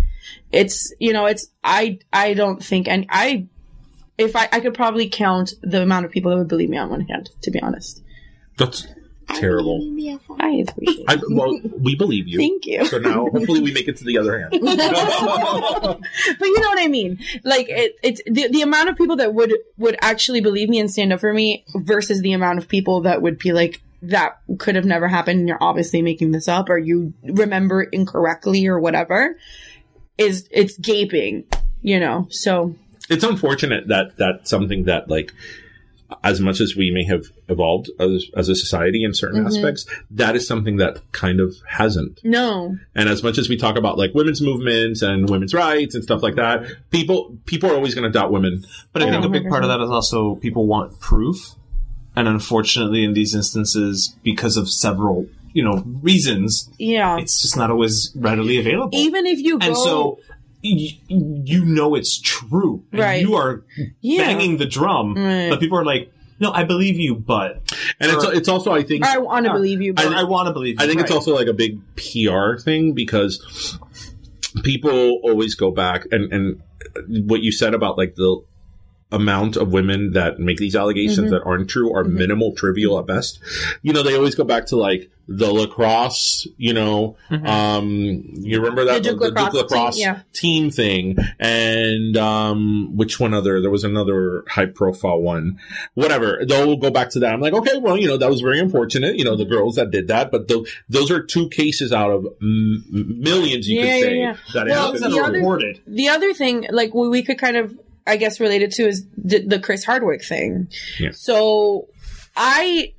I don't think, and if I could probably count the amount of people that would believe me on one hand, to be honest. That's terrible. I appreciate it. Well, we believe you. Thank you. So now, hopefully, we make it to the other hand. But you know what I mean? Like, it's the amount of people that would actually believe me and stand up for me versus the amount of people that would be like, that could have never happened, and you're obviously making this up, or you remember incorrectly, or whatever. it's gaping, so. It's unfortunate that that's something that, like, as much as we may have evolved as a society in certain aspects, that is something that kind of hasn't. No. And as much as we talk about, like, women's movements and women's rights and stuff like that, people are always going to doubt women. But I think a big part of that is also people want proof. And unfortunately, in these instances, because of several, reasons, it's just not always readily available. Even if you go... And so... it's true. And right. You are banging the drum, but people are like, no, I believe you, but... And it's also, I think... I want to believe you, but... I want to believe you. I think it's also like a big PR thing, because people always go back, and what you said about, like, the amount of women that make these allegations that aren't true are minimal, trivial at best. They always go back to, like, the lacrosse, you remember that? The Duke lacrosse team thing. And which one other? There was another high-profile one. Whatever. They'll go back to that. I'm like, okay, well, that was very unfortunate, the girls that did that. But those are 2 cases out of millions, you could say, that happened. The other thing, like, we could kind of, I guess, related to is the Chris Hardwick thing. Yeah. So in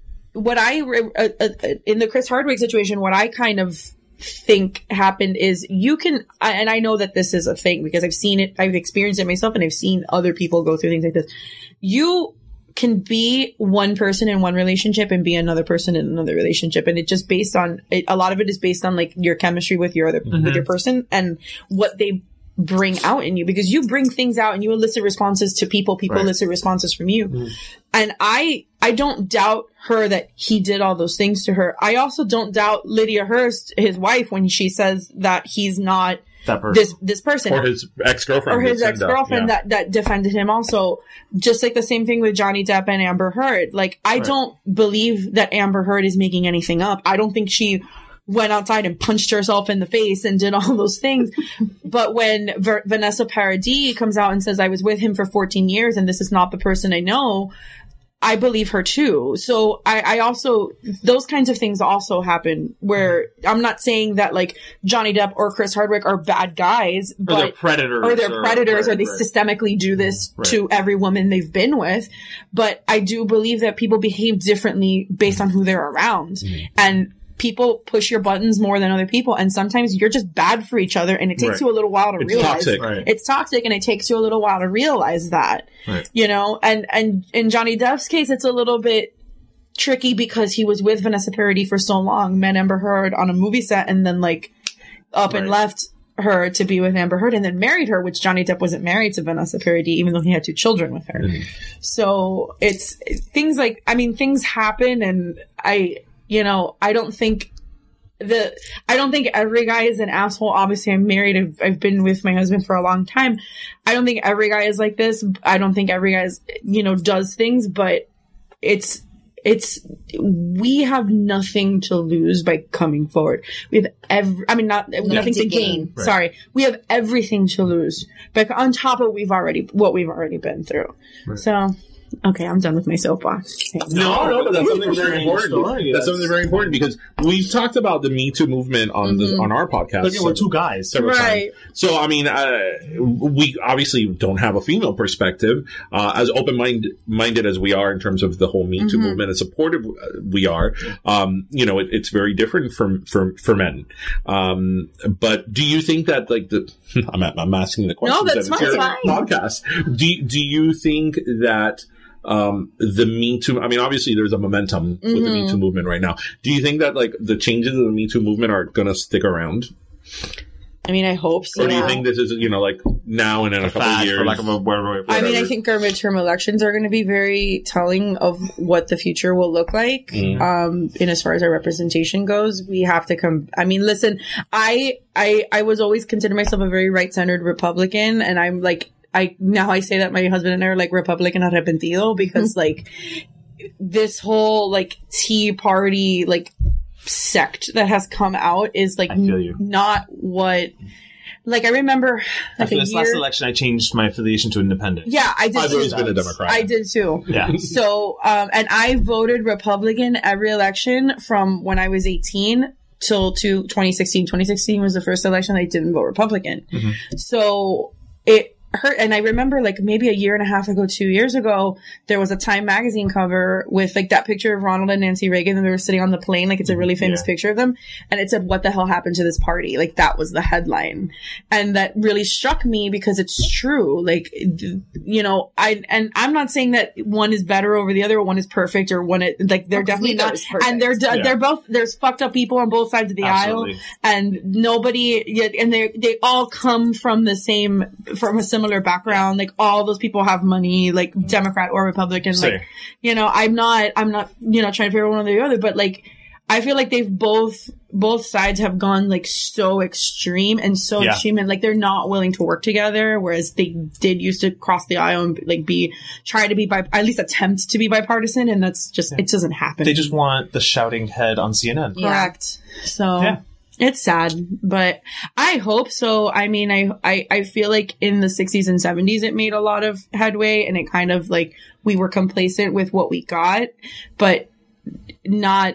the Chris Hardwick situation, what I kind of think happened is and I know that this is a thing because I've seen it, I've experienced it myself, and I've seen other people go through things like this. You can be one person in one relationship and be another person in another relationship, and it just based on a lot of it is based on, like, your chemistry with your with your person and what they bring out in you, because you bring things out and you elicit responses to people elicit responses from you. And I don't doubt her that he did all those things to her. I also don't doubt Lydia Hearst, his wife, when she says that he's not that person. This person. Or his ex-girlfriend. That defended him also. Just like the same thing with Johnny Depp and Amber Heard. Like, I don't believe that Amber Heard is making anything up. I don't think she went outside and punched herself in the face and did all those things. But when Vanessa Paradis comes out and says, I was with him for 14 years and this is not the person I know, I believe her too. So I also, those kinds of things also happen where I'm not saying that, like, Johnny Depp or Chris Hardwick are bad guys, but, or they're predators, or they systemically do this to every woman they've been with. But I do believe that people behave differently based on who they're around. And people push your buttons more than other people, and sometimes you're just bad for each other, and it takes you a little while to realize it's toxic, and it takes you a little while to realize that, and in Johnny Depp's case, it's a little bit tricky because he was with Vanessa Paradis for so long, met Amber Heard on a movie set, and then and left her to be with Amber Heard, and then married her, which Johnny Depp wasn't married to Vanessa Paradis, even though he had 2 children with her. So it's things like, things happen, and I don't think every guy is an asshole. Obviously, I'm married. I've been with my husband for a long time. I don't think every guy is like this. I don't think every guy is, does things, but we have nothing to lose by coming forward. We have nothing to gain. Right. Sorry. We have everything to lose. But on top of what we've already been through. Right. So, okay, I'm done with my soapbox. No, but that's something very important. That's something very important because we've talked about the Me Too movement on our podcast. But we're 2 guys, right? So we obviously don't have a female perspective. As open-minded as we are in terms of the whole Me Too movement, as supportive we are, it's very different for men. But do you think that, like, I'm asking the question? No, that's fine. Podcast. Do you think that the Me Too, obviously there's a momentum with the Me Too movement right now. Do you think that, like, the changes of the Me Too movement are going to stick around? I hope so. Or do you think this is, like, now and in a couple of years? For lack of a word, I think our midterm elections are going to be very telling of what the future will look like. And as far as our representation goes, we have to come. Listen, I was always considered myself a very right-centered Republican, and I'm like, I say that my husband and I are like Republican arrepentido because like this whole like Tea Party like sect that has come out is like not what. Like, I remember, after this last election, I changed my affiliation to independent. Yeah, I did. I've always been a Democrat. I did too. Yeah. So, and I voted Republican every election from when I was 18 till to 2016. 2016 was the first election I didn't vote Republican. Mm-hmm. So it hurt. And I remember like maybe a year and a half ago, 2 years ago, there was a Time magazine cover with like that picture of Ronald and Nancy Reagan, and they were sitting on the plane. Like it's a really famous picture of them. And it said, "What the hell happened to this party?" Like that was the headline. And that really struck me because it's true. Like, you know, I'm not saying that one is better over the other, or one is perfect, or one, like they're definitely not. And they're both, there's fucked up people on both sides of the aisle, and nobody, and they all come from a similar background. Like all those people have money, like Democrat or Republican. Like, you know, I'm not, you know, trying to favor one or the other, but like, I feel like they've both sides have gone like so extreme and so extreme, and like they're not willing to work together, whereas they did used to cross the aisle and like try to be at least attempt to be bipartisan, and that's just, it doesn't happen. They just want the shouting head on CNN. Correct. So it's sad, but I hope so. I mean, I feel like in the 60s and 70s, it made a lot of headway, and it kind of like we were complacent with what we got, but not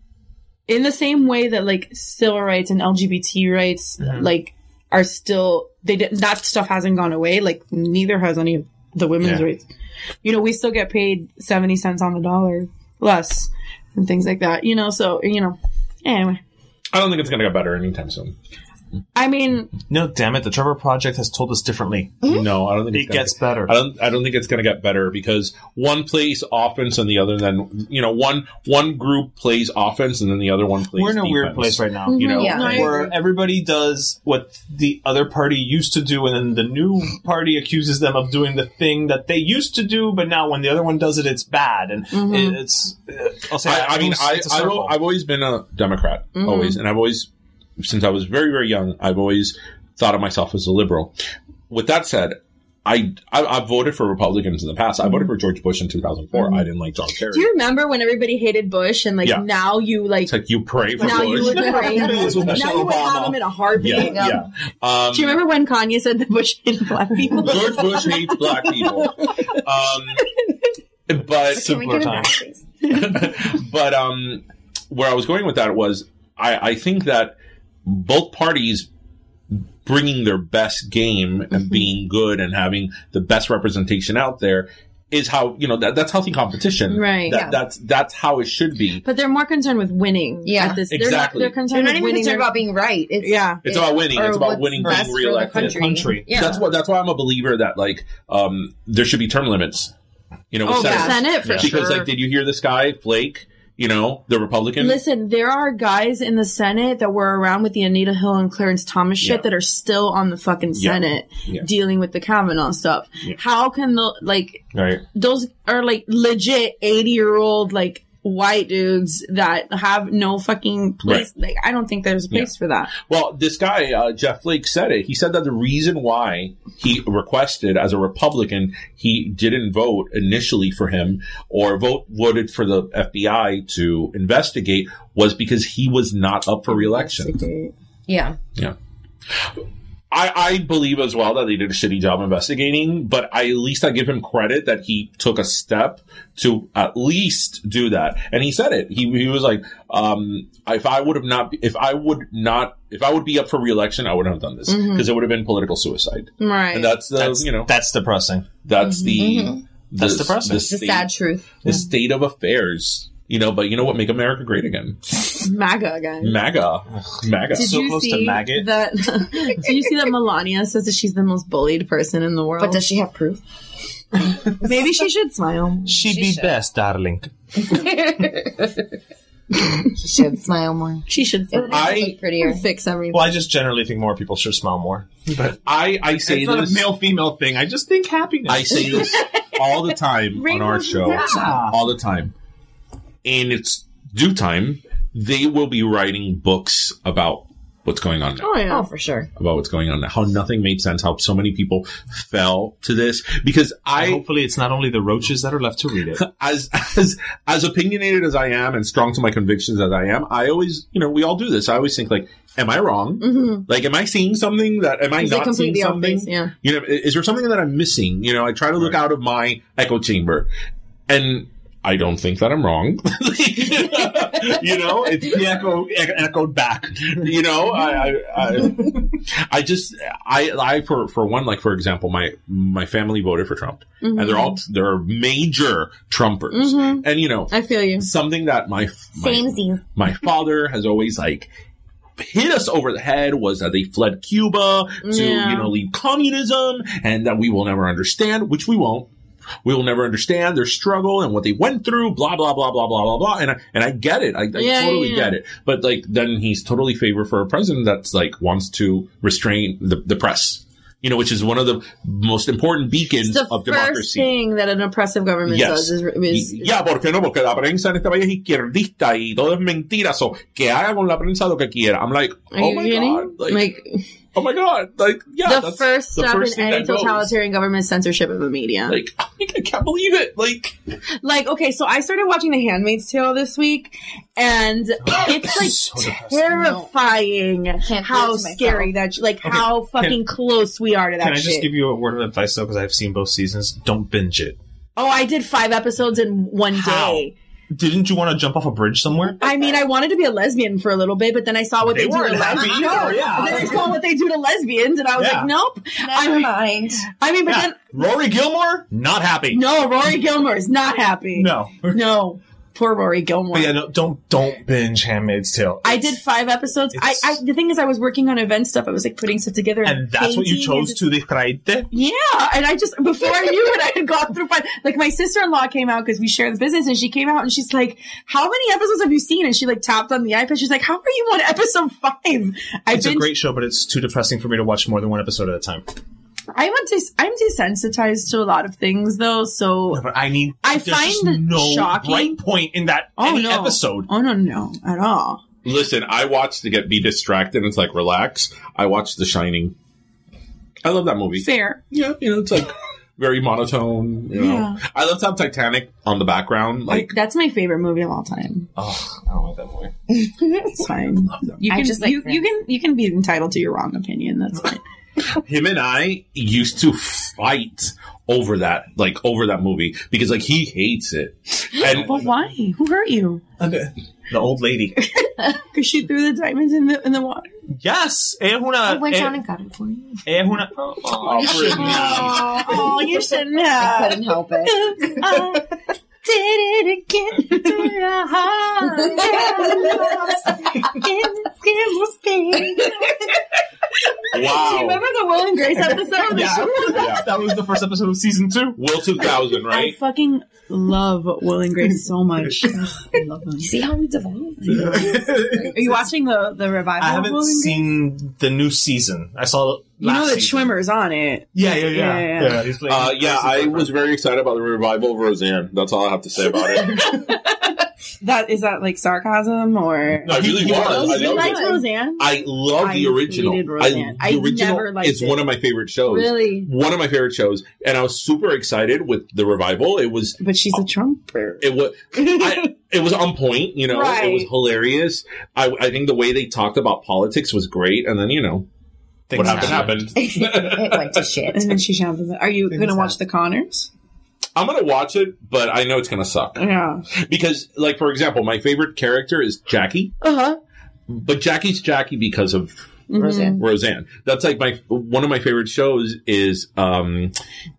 in the same way that like civil rights and LGBT rights like are still, that stuff hasn't gone away. Like neither has any of the women's rights. You know, we still get paid 70 cents on the dollar less and things like that, you know, so, you know, anyway. I don't think it's going to get better anytime soon. I mean, no, damn it! The Trevor Project has told us differently. No, I don't think it gets better. I don't think it's going to get better because one plays offense and the other, then you know, one group plays offense and then the other one plays. We're in a defense. weird place right now, you know, where everybody does what the other party used to do, and then the new party accuses them of doing the thing that they used to do, but now when the other one does it, it's bad, and it's. I'll say, I've always been a Democrat, always, and I've always. Since I was very, very young, I've always thought of myself as a liberal. With that said, I voted for Republicans in the past. I voted for George Bush in 2004. I didn't like John Kerry. Do you remember when everybody hated Bush and like now you like... It's like you pray for now Bush. You would pray. Now you would have him in a heartbeat. Yeah. Do you remember when Kanye said that Bush hated black people? George Bush hates black people. But simpler times. But where I was going with that was I think that both parties bringing their best game and being good and having the best representation out there is how, you know, that's healthy competition. Right. That's how it should be. But they're more concerned with winning. Yeah. At this. Exactly. They're concerned not with even winning. concerned about being right. It's about winning. It's about winning, being reelected. Country. Yeah. That's why I'm a believer that like there should be term limits. You know, with Senate for sure. Because like, did you hear this guy Flake? You know, the Republican. Listen, there are guys in the Senate that were around with the Anita Hill and Clarence Thomas shit that are still on the fucking Senate dealing with the Kavanaugh stuff. Yeah. How can those are like legit 80-year-old like white dudes that have no fucking place. Like, I don't think there's a place for that. Well, this guy, Jeff Flake, said it. He said that the reason why he requested, as a Republican, he didn't vote initially for him or voted for the FBI to investigate was because he was not up for re-election. Yeah. Yeah. I believe as well that they did a shitty job investigating, but at least I give him credit that he took a step to at least do that. And he said it. He was like, if I would be up for re-election, I wouldn't have done this because it would have been political suicide. Right. And that's depressing. That's depressing. It's the sad truth. The state of affairs. You know, but you know what? Make America great again. MAGA again. MAGA. Did so you close see to maggot. Did you see that Melania says that she's the most bullied person in the world? But does she have proof? Maybe she should smile. She'd be best, darling. She should smile more. She should look prettier. Fix everything. Well, I just generally think more people should smile more. But I say it's not this a male-female thing. I just think happiness. I say this all the time on our show. All the time. In its due time, they will be writing books about what's going on now. Oh, yeah. Oh, for sure. About what's going on now. How nothing made sense. How so many people fell to this. Because hopefully it's not only the roaches that are left to read it. As opinionated as I am and strong to my convictions as I am, I always, you know, we all do this. I always think like, am I wrong? Mm-hmm. Like, am I seeing something that, am I not seeing something? Yeah. You know, is there something that I'm missing? You know, I try to look out of my echo chamber. And I don't think that I'm wrong. You know, it's echoed back. You know, for one, like, for example, my family voted for Trump, and they're major Trumpers, and you know, I feel you. Something that my father has always like hit us over the head was that they fled Cuba to leave communism, and that we will never understand, which we won't. We will never understand their struggle and what they went through, blah, blah, blah, blah, blah, blah, blah. And I get it. I totally get it. But like, then he's totally favor for a president that's like, wants to restrain the press, you know, which is one of the most important beacons of democracy. The first thing that an oppressive government does is ¿por qué no? Porque la prensa en este país es izquierdista y todo es mentira. So, que haga con la prensa lo que quiera. I'm like, oh my God. Like, oh my God. Like, yeah. The first step in any totalitarian government censorship of the media. Like, I can't believe it. Like, okay, so I started watching The Handmaid's Tale this week, and it's like so terrifying how scary that, like, how fucking close we are to that shit. Can I just give you a word of advice, though, because I've seen both seasons? Don't binge it. Oh, I did 5 episodes in one day. Didn't you want to jump off a bridge somewhere? I mean, I wanted to be a lesbian for a little bit, but then I saw what they do to lesbians. Then I saw what they do to lesbians, and I was like, nope. Never mind. I mean, but then... Rory Gilmore? Not happy. No, Rory Gilmore is not happy. No. Poor Rory Gilmore. But yeah, no, don't binge Handmaid's Tale. I did 5 episodes. The thing is, I was working on event stuff. I was like putting stuff together. And that's what you chose to describirte? Yeah. And I just, before I knew it, I had gone through 5. Like, my sister-in-law came out because we share the business, and she came out and she's like, how many episodes have you seen? And she like tapped on the iPad. She's like, how are you on episode 5? It's a great show, but it's too depressing for me to watch more than 1 episode at a time. I'm desensitized to a lot of things, though. So I find shocking bright point in that episode. Oh no, at all. Listen, I watched to be distracted. And it's like relax. I watched The Shining. I love that movie. Fair, yeah. You know, it's like very monotone. You know, I love to have Titanic on the background. Like that's my favorite movie of all time. Oh, I don't like that movie. It's fine. You can be entitled to your wrong opinion. That's fine. Him and I used to fight over that movie because like he hates it. But why? Who hurt you? The old lady. Because she threw the diamonds in the water. Yes. I went down and got it for you. You shouldn't have. I couldn't help it. Did it again to your heart? Wow. Do you remember the Will and Grace episode? Yeah. That was the first episode of season 2. Will 2000, right? I fucking love Will and Grace so much. I love them. You see how we developed? Are you watching the revival? I haven't seen the new season. I saw the Schwimmer's on it. Yeah. I was very excited about the revival of Roseanne. That's all I have to say about it. Is that like sarcasm or? No, it really was. You liked Roseanne? I love the original. The original is one of my favorite shows. Really? One of my favorite shows. And I was super excited with the revival. It was. But she's a Trumper. It was. It was on point, you know. Right. It was hilarious. I think the way they talked about politics was great. And then, you know, what happened. It went to shit. And then she shambles it. Are you going to watch The Conners? I'm going to watch it, but I know it's going to suck. Yeah. Because, like, for example, my favorite character is Jackie. Uh-huh. But Jackie's Jackie because of Roseanne. That's like one of my favorite shows is House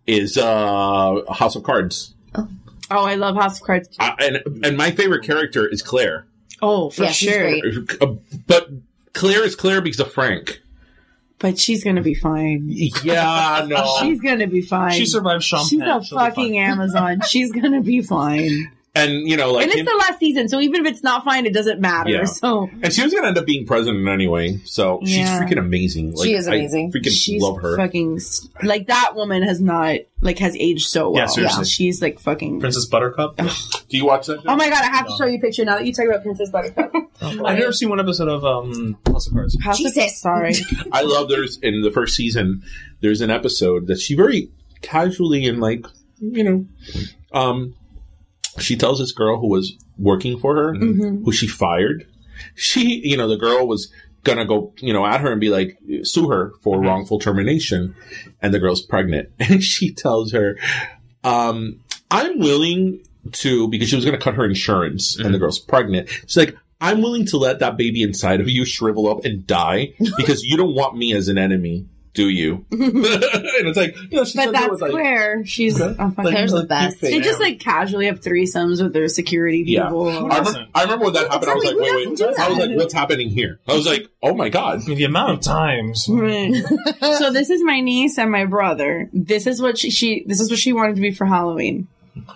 of Cards. Oh, I love House of Cards. And my favorite character is Claire. Oh, for sure. But Claire is Claire because of Frank. But she's going to be fine. Yeah, no. She's going to be fine. She survived Champagne. She's a fucking Amazon. She's going to be fine. And, you know, like. And it's the last season, so even if it's not fine, it doesn't matter. Yeah. So. And she was going to end up being president anyway. So she's freaking amazing. Like, she is amazing. I freaking love her. Fucking. Like, that woman has aged so well. Yeah, seriously. She's like fucking. Princess Buttercup? Do you watch that? Oh my god, I have to show you a picture now that you talk about Princess Buttercup. I've never seen one episode of House of Cards. Sorry. I love in the first season, there's an episode that she very casually and like, you know, she tells this girl who was working for her, who she fired. The girl was gonna go, at her and be like, sue her for wrongful termination. And the girl's pregnant. And she tells her, I'm willing because she was going to cut her insurance and the girl's pregnant. She's like, I'm willing to let that baby inside of you shrivel up and die because you don't want me as an enemy, do you? And it's like, you know, she but that's Claire. She's Claire's the best. They just like casually have threesomes with their security people. I remember when that happened. I was like, wait. I was like, what's happening here? I was like, oh my god, the amount of times. Right. So this is my niece and my brother. This is what she wanted to be for Halloween.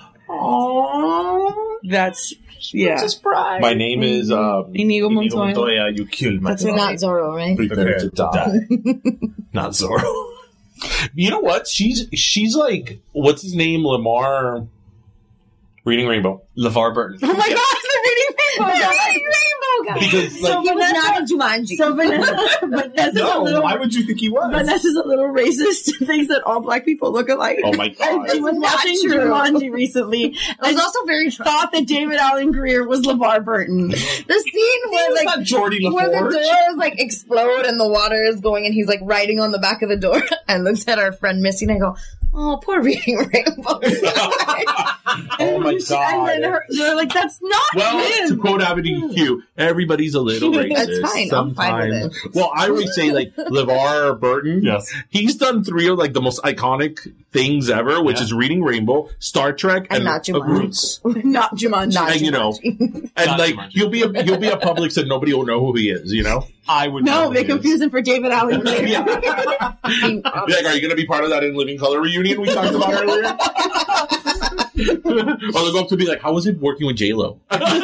Aww. That's. Yeah. My name is Inigo Montoya. You killed my That's not Zorro, right? Prepare to die. Not Zorro. You know what? She's like, what's his name? Lamar. Reading Rainbow. LeVar Burton. Oh my god, the Reading Rainbow guy. Because he was not in Jumanji. So Vanessa's why would you think he was? Vanessa's a little racist. Thinks that all black people look alike. Oh my god! And she was watching Jumanji recently. It was also very thought that David Allen Greer was LeVar Burton. The scene where like where the doors like explode and the water is going and he's like writing on the back of the door and looks at our friend Missy and I go, oh, poor Reading Rainbow. Oh my god! And then they're like, that's not him. To quote Avenue Q, everybody's a little racist. That's fine. I'm fine with it. Well, I always say like LeVar Burton. Yes, he's done 3 of like the most iconic things ever, which is Reading Rainbow, Star Trek, and not Jumanji. Roots. Not Jumanji. And you know, and like he'll be a Publix and nobody will know who he is. You know, I would. No, they confuse him for David Allen Greer. Like, are you going to be part of that In Living Color reunion we talked about earlier? Or they'll go up to be like, how was it working with J-Lo?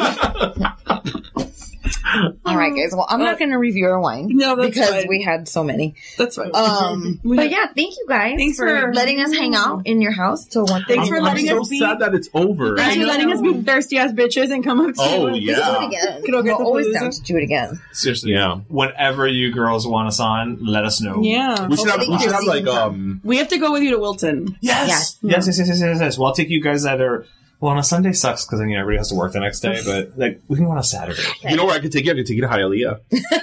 All right, guys. Well, I'm not going to review our wine. No, that's because fine. we had so many. That's fine. But yeah, thank you guys Thanks for letting us hang out in your house till 1:30. Thanks for letting I'm us so be. sad that it's over. Thanks for letting us be thirsty ass bitches and come up to Oh, you. yeah. We're always down to do it again. Seriously, Yeah. Whenever you girls want us on, let us know. Yeah. We should have like We have to go with you to Wilton. Yes. Well, I'll take you guys either. Well, on a Sunday sucks because then everybody has to work the next day. But like, we can go on a Saturday. You know where I can take you? I can take you to Hialeah.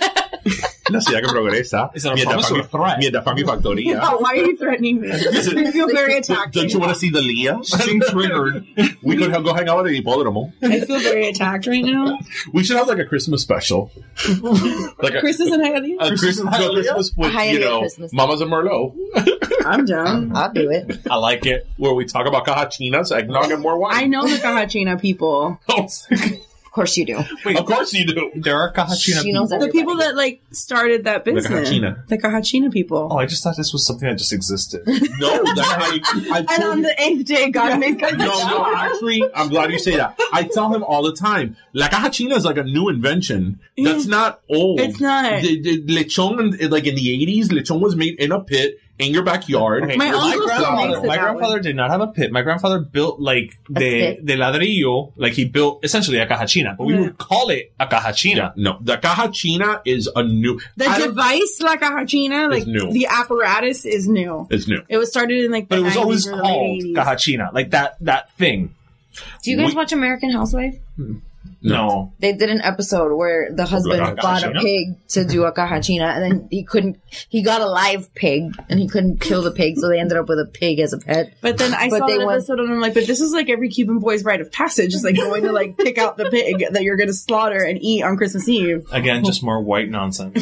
La ciudad que progresa. Is that a promise or a threat? Mierda Funky Factoria. Oh, why are you threatening me? I feel very attacked. Don't you want to see the Leah? Being triggered. We could go hang out at the Hipódromo. I feel very attacked right now. We should have like a Christmas special. Like Christmas and Hialeah? a Christmas with, you know, Christmas. Mamas and Merlot. I'm down. I'll do it. I like it. Where we talk about cajachinas, eggnog, and more wine. I know the Cajachina people. Of course you do. Wait, of course you do. There are Cajachina She knows people. The people that like started that business. Cajachina. The Cajachina people. Oh, I just thought this was something that just existed. No, that's how I And on the 8th day, God made Cajachina. No, actually, I'm glad you say that. I tell him all the time, La Cajachina is like a new invention. That's not old. It's not. The lechon, like in the 80s, lechon was made in a pit in your backyard. Okay, My uncle still makes it my that grandfather way. did not have a pit. My grandfather built like de ladrillo, like he built essentially a cajachina, but we would call it a cajachina. No, the cajachina is a new. The device, La Cajachina, like new. the apparatus is new. It's new. It was started in like the But it was 90s always or the called late 80s. cajachina, like that thing. Do you guys watch American Housewife? No. They did an episode where the husband Like a bought a cajachina? pig to do a cajachina, and then he got a live pig, and he couldn't kill the pig, so they ended up with a pig as a pet. But then I saw they that went- episode and I'm like, but this is like every Cuban boy's rite of passage. It's like going to like pick out the pig that you're going to slaughter and eat on Christmas Eve. Again, just more white nonsense.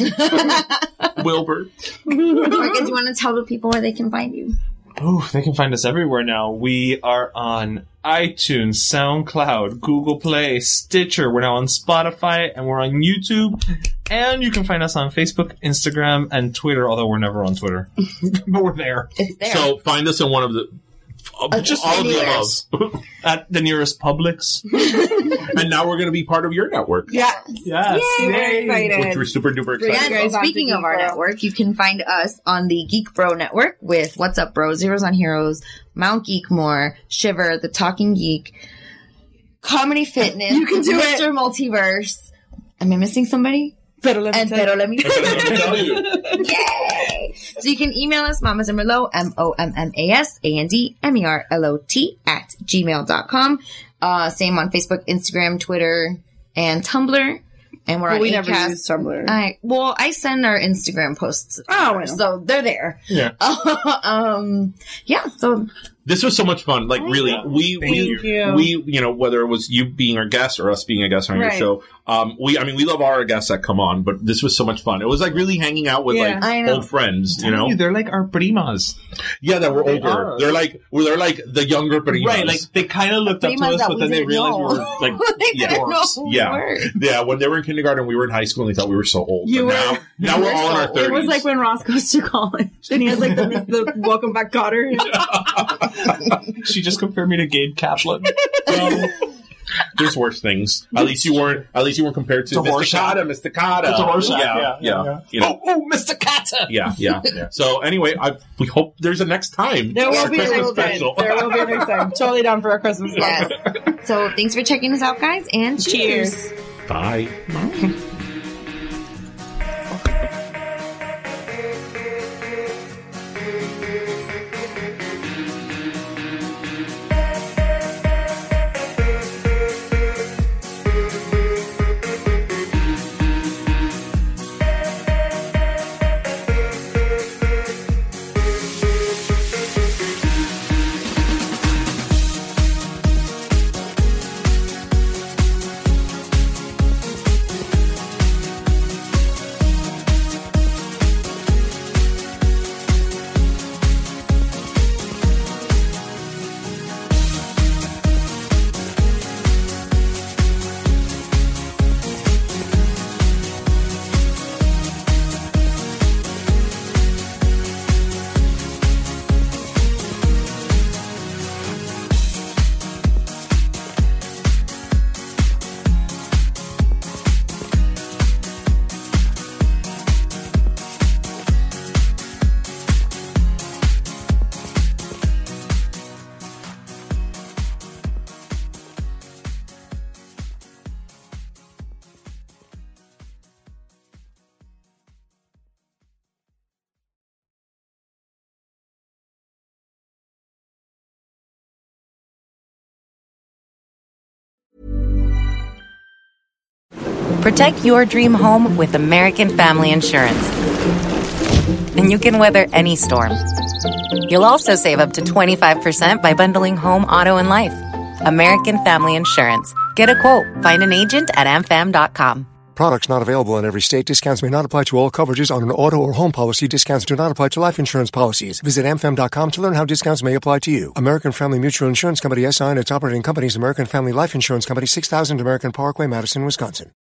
Wilbur. Morgan, do you want to tell the people where they can find you? Oh, they can find us everywhere now. We are on iTunes, SoundCloud, Google Play, Stitcher. We're now on Spotify, and we're on YouTube. And you can find us on Facebook, Instagram, and Twitter, although we're never on Twitter. But we're there. It's there. So find us in one of the. Just all of the anywhere. above. At the nearest Publix. And now we're going to be part of your network. Yeah. Yes. Very excited. Which we're super duper excited Yeah, about. so speaking of our network, you can find us on the Geek Bro Network with What's Up Bro, Zeros on Heroes, Mount Geekmore, Shiver, The Talking Geek, Comedy Fitness, You can do Mr. Multiverse. Am I missing somebody? Pero let me tell you. Tell you. Yay! So you can email us, Mamas and Merlot, MOMMASANDMERLOT @gmail.com. Same on Facebook, Instagram, Twitter, and Tumblr. And we're But on we never Acast. use Tumblr. I send our Instagram posts. Oh, I know. So they're there. Yeah. Yeah, so This was so much fun. Like, really, we, whether it was you being our guest or us being a guest on your show, we love our guests that come on, but this was so much fun. It was like really hanging out with like old friends, you know? They're like our primas. Yeah, that were older. They're like the younger primas. Right, like they kind of looked up to us, but then they realized we were like dwarfs. Yeah, when they were in kindergarten, we were in high school, and they thought we were so old. Now we're all in our 30s. It was like when Ross goes to college, and he has like the Welcome Back Cotter. She just compared me to Gabe Kaplan. There's worse things. At least you weren't compared to Mr. Cotta. It's a Rorschach. Yeah. You know. Oh, Mr. Cotta. Yeah. So anyway, we hope there's a next time. There will be a next time. There will be a next time. Totally down for a Christmas yes. So thanks for checking us out, guys, and cheers. Bye. Protect your dream home with American Family Insurance. And you can weather any storm. You'll also save up to 25% by bundling home, auto, and life. American Family Insurance. Get a quote. Find an agent at amfam.com. Products not available in every state. Discounts may not apply to all coverages on an auto or home policy. Discounts do not apply to life insurance policies. Visit amfam.com to learn how discounts may apply to you. American Family Mutual Insurance Company, SI, and its operating companies, American Family Life Insurance Company, 6000 American Parkway, Madison, Wisconsin.